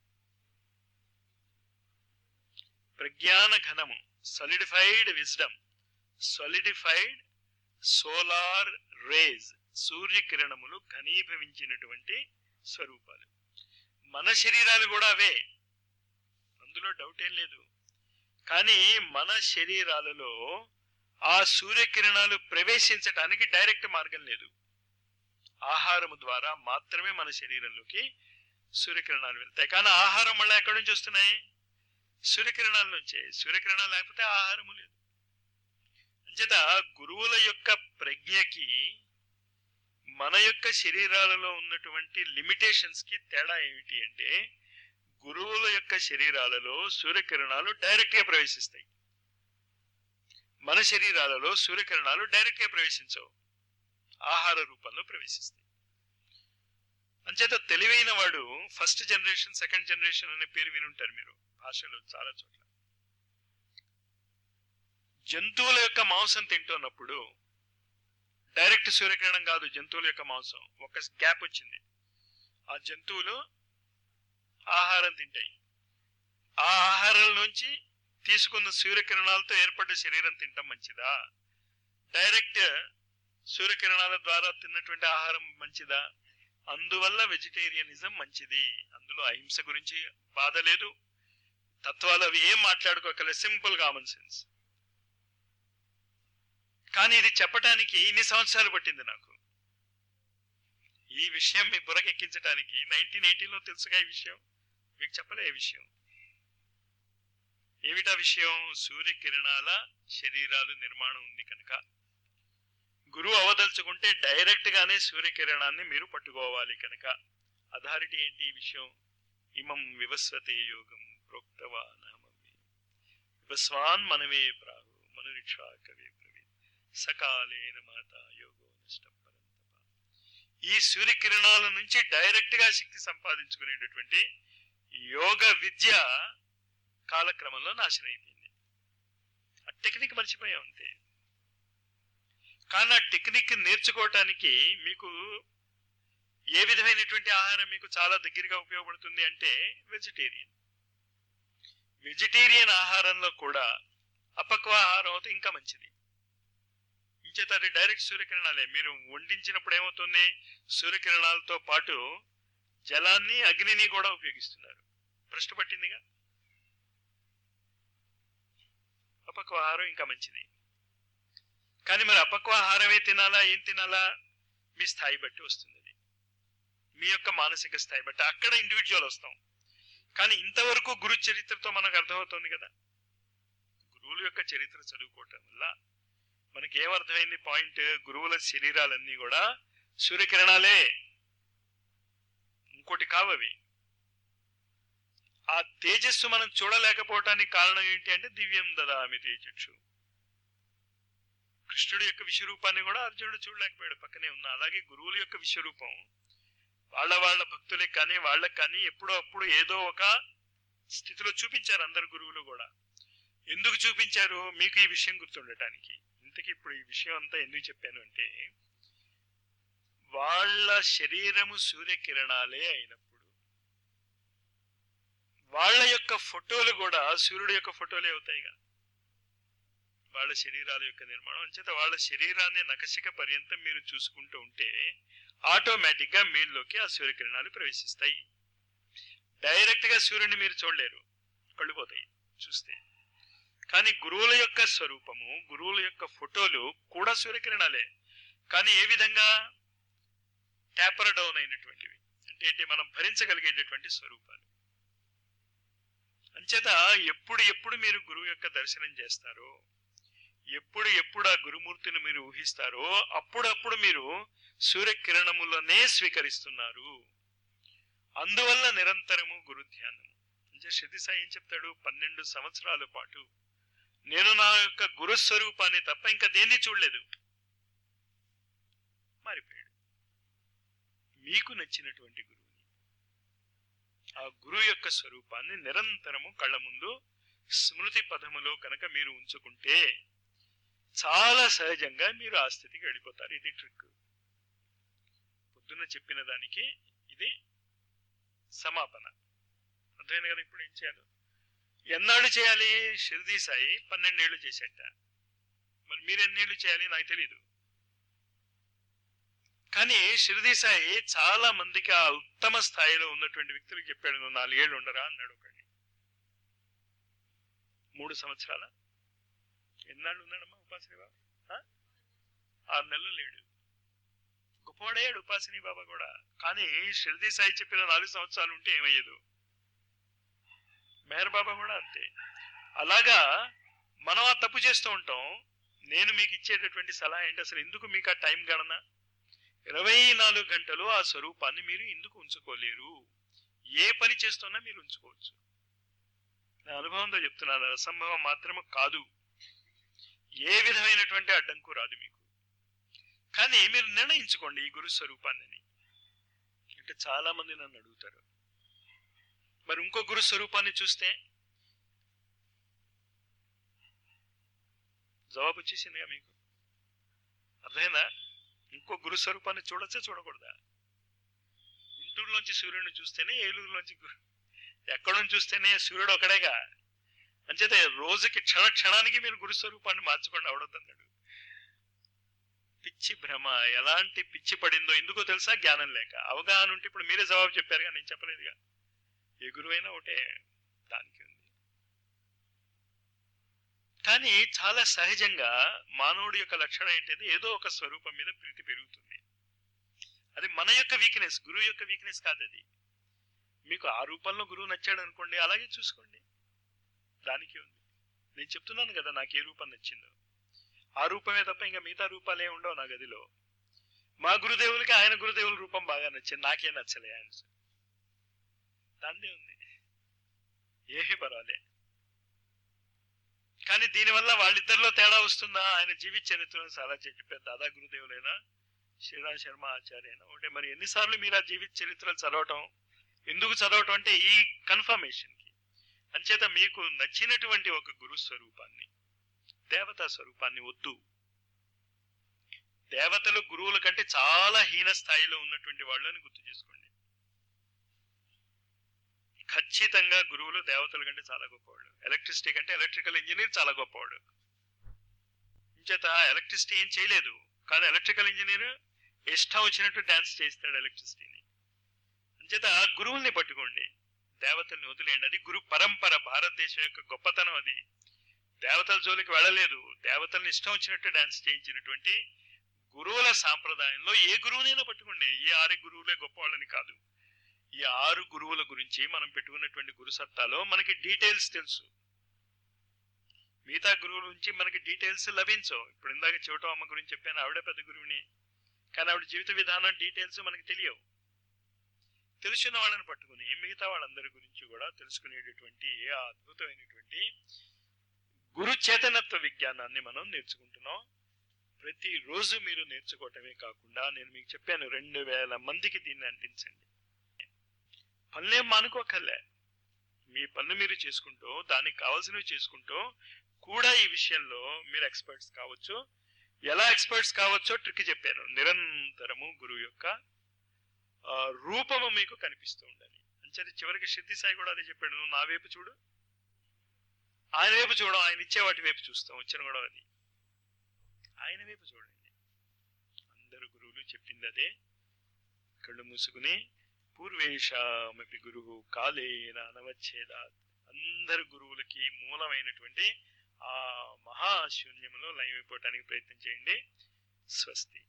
ప్రజ్ఞాన ఘనము, solidified wisdom, solidified solar rays, సూర్యకిరణములు ఘనీభవించినటువంటి స్వరూపాలు. మన శరీరాలు కూడా అవే, అందులో డౌట్ ఏం లేదు. కానీ మన శరీరాలలో ఆ సూర్యకిరణాలు ప్రవేశించటానికి డైరెక్ట్ మార్గం లేదు. ఆహారము ద్వారా మాత్రమే మన శరీరంలోకి సూర్యకిరణాలు వెళ్తాయి. కానీ ఆహారం మళ్ళీ ఎక్కడి నుంచి వస్తున్నాయి? సూర్యకిరణాల నుంచే. సూర్యకిరణాలు లేకపోతే ఆహారము లేదు. అంచేత గురువుల యొక్క ప్రజ్ఞకి మన యొక్క శరీరాలలో ఉన్నటువంటి లిమిటేషన్స్ కి తేడా ఏమిటి అంటే, గురువుల యొక్క శరీరాలలో సూర్యకిరణాలు డైరెక్ట్ గా ప్రవేశిస్తాయి. మన శరీరాలలో సూర్యకిరణాలు డైరెక్ట్ గా ప్రవేశించవు, ఆహార రూపంలో ప్రవేశిస్తాయి. అంచేత తెలివైన వాడు ఫస్ట్ జనరేషన్, సెకండ్ జనరేషన్ అనే పేరు వినుంటారు మీరు భాషలో చాలా చోట్ల. జంతువుల యొక్క మాంసం తింటున్నప్పుడు డైరెక్ట్ సూర్యకిరణం కాదు, జంతువుల యొక్క మాంసం ఒక గ్యాప్ వచ్చింది. ఆ జంతువులు ఆహారం తింటాయి. ఆ ఆహారం నుంచి తీసుకున్న సూర్యకిరణాలతో ఏర్పడ్డ శరీరం తింటాం మంచిదా? డైరెక్ట్ సూర్యకిరణాల ద్వారా తిన్నటువంటి ఆహారం మంచిదా? అందువల్ల వెజిటేరియనిజం మంచిది. అందులో అహింస గురించి బాధ లేదు, తత్వాలు అవి ఏం మాట్లాడుకోకలేదు, సింపుల్ కామన్ సెన్స్. కానీ ఇది చెప్పటానికి ఇన్ని సంవత్సరాలు పట్టింది నాకు. ఈ విషయం మీ బుర్రకెక్కించడానికి నైన్టీన్ ఎయిటీలో తెలుసుగా ఈ విషయం, మీకు చెప్పలే ఈ విషయం. ఏమిటా విషయం? సూర్యకిరణాల శరీరాలు నిర్మాణం ఉంది కనుక గురువు అవదలుచుకుంటే డైరెక్ట్ గానే సూర్యకిరణాన్ని మీరు పట్టుకోవాలి కనుక. అథారిటీ ఏంటి ఈ విషయం? ఇమం వివస్వతే యోగం ప్రోక్తవానహమమి వివస్వాన్ మనవే ప్రాహు మనురిక్షా కవే ప్రవీణ్ సకాలేన మాత యోగో నిష్టపరంతప. ఈ సూర్యకిరణాల నుంచి డైరెక్ట్ గా శక్తి సంపాదించుకునేటటువంటి యోగ విద్య కాలక్రమంలో నాశనం అయిపోయింది. ఆ టెక్నిక్ మర్చిపోయాం అంతే. కానీ ఆ టెక్నిక్ నేర్చుకోవటానికి మీకు ఏ విధమైనటువంటి ఆహారం మీకు చాలా దగ్గరగా ఉపయోగపడుతుంది అంటే వెజిటేరియన్. వెజిటేరియన్ ఆహారంలో కూడా అపక్వ ఆహారం అయితే ఇంకా మంచిది. ఇంచేత అది డైరెక్ట్ సూర్యకిరణాలే. మీరు వండించినప్పుడు ఏమవుతుంది? సూర్యకిరణాలతో పాటు జలాన్ని, అగ్నిని కూడా ఉపయోగిస్తున్నారు. ప్రశ్న పట్టిందిగా. అపక్వ ఆహారం ఇంకా మంచిది. కానీ మరి అపక్వ ఆహారమే తినాలా? ఏం తినాలా? మీ స్థాయి బట్టి వస్తుంది, అది మీ యొక్క మానసిక స్థాయి బట్టి. అక్కడ ఇండివిజువల్ వస్తాం. కానీ ఇంతవరకు గురు చరిత్రతో మనకు అర్థమవుతుంది కదా. గురువుల యొక్క చరిత్ర చదువుకోవటం వల్ల మనకి ఏమర్థమైంది పాయింట్? గురువుల శరీరాలన్నీ కూడా సూర్యకిరణాలే, ఇంకోటి కావవి. ఆ తేజస్సు మనం చూడలేకపోవటానికి కారణం ఏంటి అంటే దివ్యం దదామి తేజస్సు. కృష్ణుడి యొక్క విశ్వరూపాన్ని కూడా అర్జునుడు చూడలేకపోయాడు, పక్కనే ఉన్నా. అలాగే గురువుల యొక్క విశ్వరూపం వాళ్ళ వాళ్ళ భక్తులకి కానీ వాళ్ళకి కానీ ఎప్పుడో అప్పుడు ఏదో ఒక స్థితిలో చూపించారు అందరు గురువులు కూడా. ఎందుకు చూపించారు? మీకు ఈ విషయం గుర్తుండటానికి. ఇంతకీ ఇప్పుడు ఈ విషయం అంతా ఎందుకు చెప్పాను అంటే, వాళ్ళ శరీరము సూర్యకిరణాలే అయినప్పుడు వాళ్ళ యొక్క ఫోటోలు కూడా సూర్యుడి యొక్క ఫోటోలే అవుతాయిగా. వాళ్ళ శరీరాల యొక్క నిర్మాణం అంచేత వాళ్ళ శరీరాన్ని నకశిక పర్యంతం మీరు చూసుకుంటూ ఉంటే ఆటోమేటిక్ గా మీలోకి ఆ సూర్యకిరణాలు ప్రవేశిస్తాయి. డైరెక్ట్ గా సూర్యుడిని మీరు చూడలేరు, కళ్ళుపోతాయి చూస్తే. కానీ గురువుల యొక్క స్వరూపము, గురువుల యొక్క ఫోటోలు కూడా సూర్యకిరణాలే. కానీ ఏ విధంగా? ట్యాపర్ డౌన్ అయినటువంటివి. అంటే ఏంటి? మనం భరించగలిగేటటువంటి స్వరూపాలు. అంచేత ఎప్పుడు ఎప్పుడు మీరు గురువు యొక్క దర్శనం చేస్తారో, ఎప్పుడు ఎప్పుడు ఆ గురుమూర్తిని మీరు ఊహిస్తారో అప్పుడప్పుడు మీరు సూర్యకిరణములనే స్వీకరిస్తున్నారు. అందువల్ల నిరంతరము గురు ధ్యానము. అంటే శృతి సాయి ఏం చెప్తాడు? పన్నెండు సంవత్సరాల పాటు నేను నా యొక్క గురుస్వరూపాన్ని తప్ప ఇంకా దేన్ని చూడలేదు. మారిపోయాడు. మీకు నచ్చినటువంటి గురువుని, ఆ గురువు యొక్క స్వరూపాన్ని నిరంతరము కళ్ళ ముందు స్మృతి పదములో కనుక మీరు ఉంచుకుంటే చాలా సహజంగా మీరు ఆ స్థితికి వెళ్ళిపోతారు. ఇది ట్రిక్. పొద్దున్న చెప్పిన దానికి ఇది సమాపన. అర్థమైంది కదా? ఇప్పుడు ఏం చేయాలి? ఎన్నాళ్ళు చేయాలి? షిరిడి సాయి పన్నెండేళ్లు చేసేట. మరి మీరు ఎన్నేళ్లు చేయాలి నాకు తెలీదు. కానీ షిరిడి సాయి చాలా మందికి ఆ ఉత్తమ స్థాయిలో ఉన్నటువంటి వ్యక్తులకు చెప్పాడు, నువ్వు నాలుగేళ్లు ఉండరా అన్నాడు ఒకడిని. మూడు సంవత్సరాల ఎన్నాళ్ళు ఉన్నాడమ్మా ఉపాసిని బాబా? ఆరు నెలలు లేడు. గొప్పవాడయ్యాడు ఉపాసిని బాబా కూడా. కానీ షిరిడి సాయి చెప్పిన నాలుగు సంవత్సరాలు ఉంటే ఏమయ్యేదు? మెహర్ బాబా కూడా అంతే. అలాగా మనం ఆ తప్పు చేస్తూ ఉంటాం. నేను మీకు ఇచ్చేటటువంటి సలహా ఏంటి, అసలు ఎందుకు మీకు ఆ టైం గణన? ఇరవై నాలుగు గంటలు ఆ స్వరూపాన్ని మీరు ఎందుకు ఉంచుకోలేరు? ఏ పని చేస్తున్నా మీరు ఉంచుకోవచ్చు. నా అనుభవంతో చెప్తున్నాను, అసంభవం మాత్రమే కాదు, ఏ విధమైనటువంటి అడ్డంకు రాదు మీకు. కానీ మీరు నిర్ణయించుకోండి ఈ గురు స్వరూపాన్ని. అంటే చాలా మంది నన్ను అడుగుతారు, మరి ఇంకో గురు స్వరూపాన్ని చూస్తే? జవాబు వచ్చేసిందిగా మీకు. అర్థమైందా? ఇంకో గురు స్వరూపాన్ని చూడొచ్చా చూడకూడదా? గుంటూరులోంచి సూర్యుడిని చూస్తేనే ఏలూరులోంచి గురు, ఎక్కడి చూస్తేనే సూర్యుడు ఒకడేగా. అంచేత రోజుకి క్షణ క్షణానికి మీరు గురు స్వరూపాన్ని మార్చుకోండి అవడద్దన్నాడు. పిచ్చి భ్రమ. ఎలాంటి పిచ్చి పడిందో ఎందుకో తెలుసా? జ్ఞానం లేక. అవగాహన ఉంటే ఇప్పుడు మీరే జవాబు చెప్పారుగా, నేను చెప్పలేదుగా. ఏ గురువైనా ఒకటే, దానికి ఉంది. కానీ చాలా సహజంగా మానవుడి యొక్క లక్షణం ఏంటంటే ఏదో ఒక స్వరూపం మీద ప్రీతి పెరుగుతుంది. అది మన యొక్క వీక్నెస్, గురువు యొక్క వీక్నెస్ కాదు అది. మీకు ఆ రూపంలో గురువు నచ్చాడు అనుకోండి, అలాగే చూసుకోండి, దానికి ఉంది. నేను చెప్తున్నాను కదా నాకు ఏ రూపం నచ్చిందో. ఆ రూపమే తప్ప ఇంకా మిగతా రూపాలు ఏ ఉండవు నా గదిలో. మా గురుదేవులకి ఆయన గురుదేవుల రూపం బాగా నచ్చింది, నాకేం నచ్చలే ఆయన. దాందే ఉంది, ఏమీ పర్వాలే. కానీ దీనివల్ల వాళ్ళిద్దరిలో తేడా వస్తుందా? ఆయన జీవిత చరిత్రను చాలా చెప్పారు. దాదా గురుదేవులైనా శ్రీరామ్ శర్మ ఆచార్యైనా ఒకటే. మరి ఎన్నిసార్లు మీరు ఆ జీవిత చరిత్రలు చదవటం? ఎందుకు చదవటం అంటే ఈ కన్ఫర్మేషన్ కి. అంచేత మీకు నచ్చినటువంటి ఒక గురు స్వరూపాన్ని, దేవతా స్వరూపాన్ని వద్దు. దేవతలు గురువుల కంటే చాలా హీన స్థాయిలో ఉన్నటువంటి వాళ్ళని గుర్తు చేసుకోండి. ఖచ్చితంగా గురువులు దేవతల కంటే చాలా గొప్పవాడు. ఎలక్ట్రిసిటీ కంటే ఎలక్ట్రికల్ ఇంజనీర్ చాలా గొప్పవాడు. ఇంచేత ఎలక్ట్రిసిటీ ఏం చేయలేదు, కానీ ఎలక్ట్రికల్ ఇంజనీర్ ఇష్టం వచ్చినట్టు డాన్స్ చేస్తాడు ఎలక్ట్రిసిటీని. అంచేత గురువుల్ని పట్టుకోండి, దేవతల్ని వదిలేయండి. అది గురు పరంపర, భారతదేశం యొక్క గొప్పతనం అది. దేవతల జోలికి వెళ్ళలేదు, దేవతల్ని ఇష్టం వచ్చినట్టు డాన్స్ చేయించినటువంటి గురువుల సాంప్రదాయంలో ఏ గురువునైనా పట్టుకోండి. ఈ ఆరు గురువులే గొప్పవాళ్ళని కాదు. ఈ ఆరు గురువుల గురించి మనం పెట్టుకున్నటువంటి గురు సత్తాలో మనకి డీటెయిల్స్ తెలుసు. మిగతా గురువుల నుంచి మనకి డీటెయిల్స్ లభించవు. ఇప్పుడు ఇందాక చివటం అమ్మ గురించి చెప్పాను, ఆవిడ పెద్ద గురువుని, కానీ ఆవిడ జీవిత విధానం డీటెయిల్స్ మనకి తెలియవు. తెలిసిన వాళ్ళని పట్టుకుని మిగతా వాళ్ళందరి గురించి కూడా తెలుసుకునేటటువంటి ఆ అద్భుతమైనటువంటి గురు చేతనత్వ విజ్ఞానాన్ని మనం నేర్చుకుంటున్నాం. ప్రతిరోజు మీరు నేర్చుకోవటమే కాకుండా నేను మీకు చెప్పాను, రెండు వేల మందికి దీన్ని అంటించండి. పనులేం మానుకోకర్లే, మీ పనులు మీరు చేసుకుంటూ దానికి కావాల్సినవి చేసుకుంటూ కూడా ఈ విషయంలో మీరు ఎక్స్పర్ట్స్ కావచ్చు. ఎలా ఎక్స్పర్ట్స్ కావచ్చో ట్రిక్ చెప్పాను. నిరంతరము గురువు యొక్క రూపము మీకు కనిపిస్తూ ఉండాలి. అంచేది చివరికి సిద్ధి సాయి కూడా అదే చెప్పాడు, నువ్వు నా వైపు చూడు, ఆయన వైపు చూడం, ఆయన ఇచ్చే వాటి వైపు చూస్తాం. వచ్చిన కూడా అది ఆయన వైపు చూడండి. అందరు గురువులు చెప్పింది అదే. కళ్ళు మూసుకుని పూర్వేషామపి గురువు కాలేన అనవచ్ఛేదాత్. అందరు గురువులకి మూలమైనటువంటి ఆ మహాశూన్యంలో లయమైపోవటానికి ప్రయత్నం చేయండి. స్వస్తి.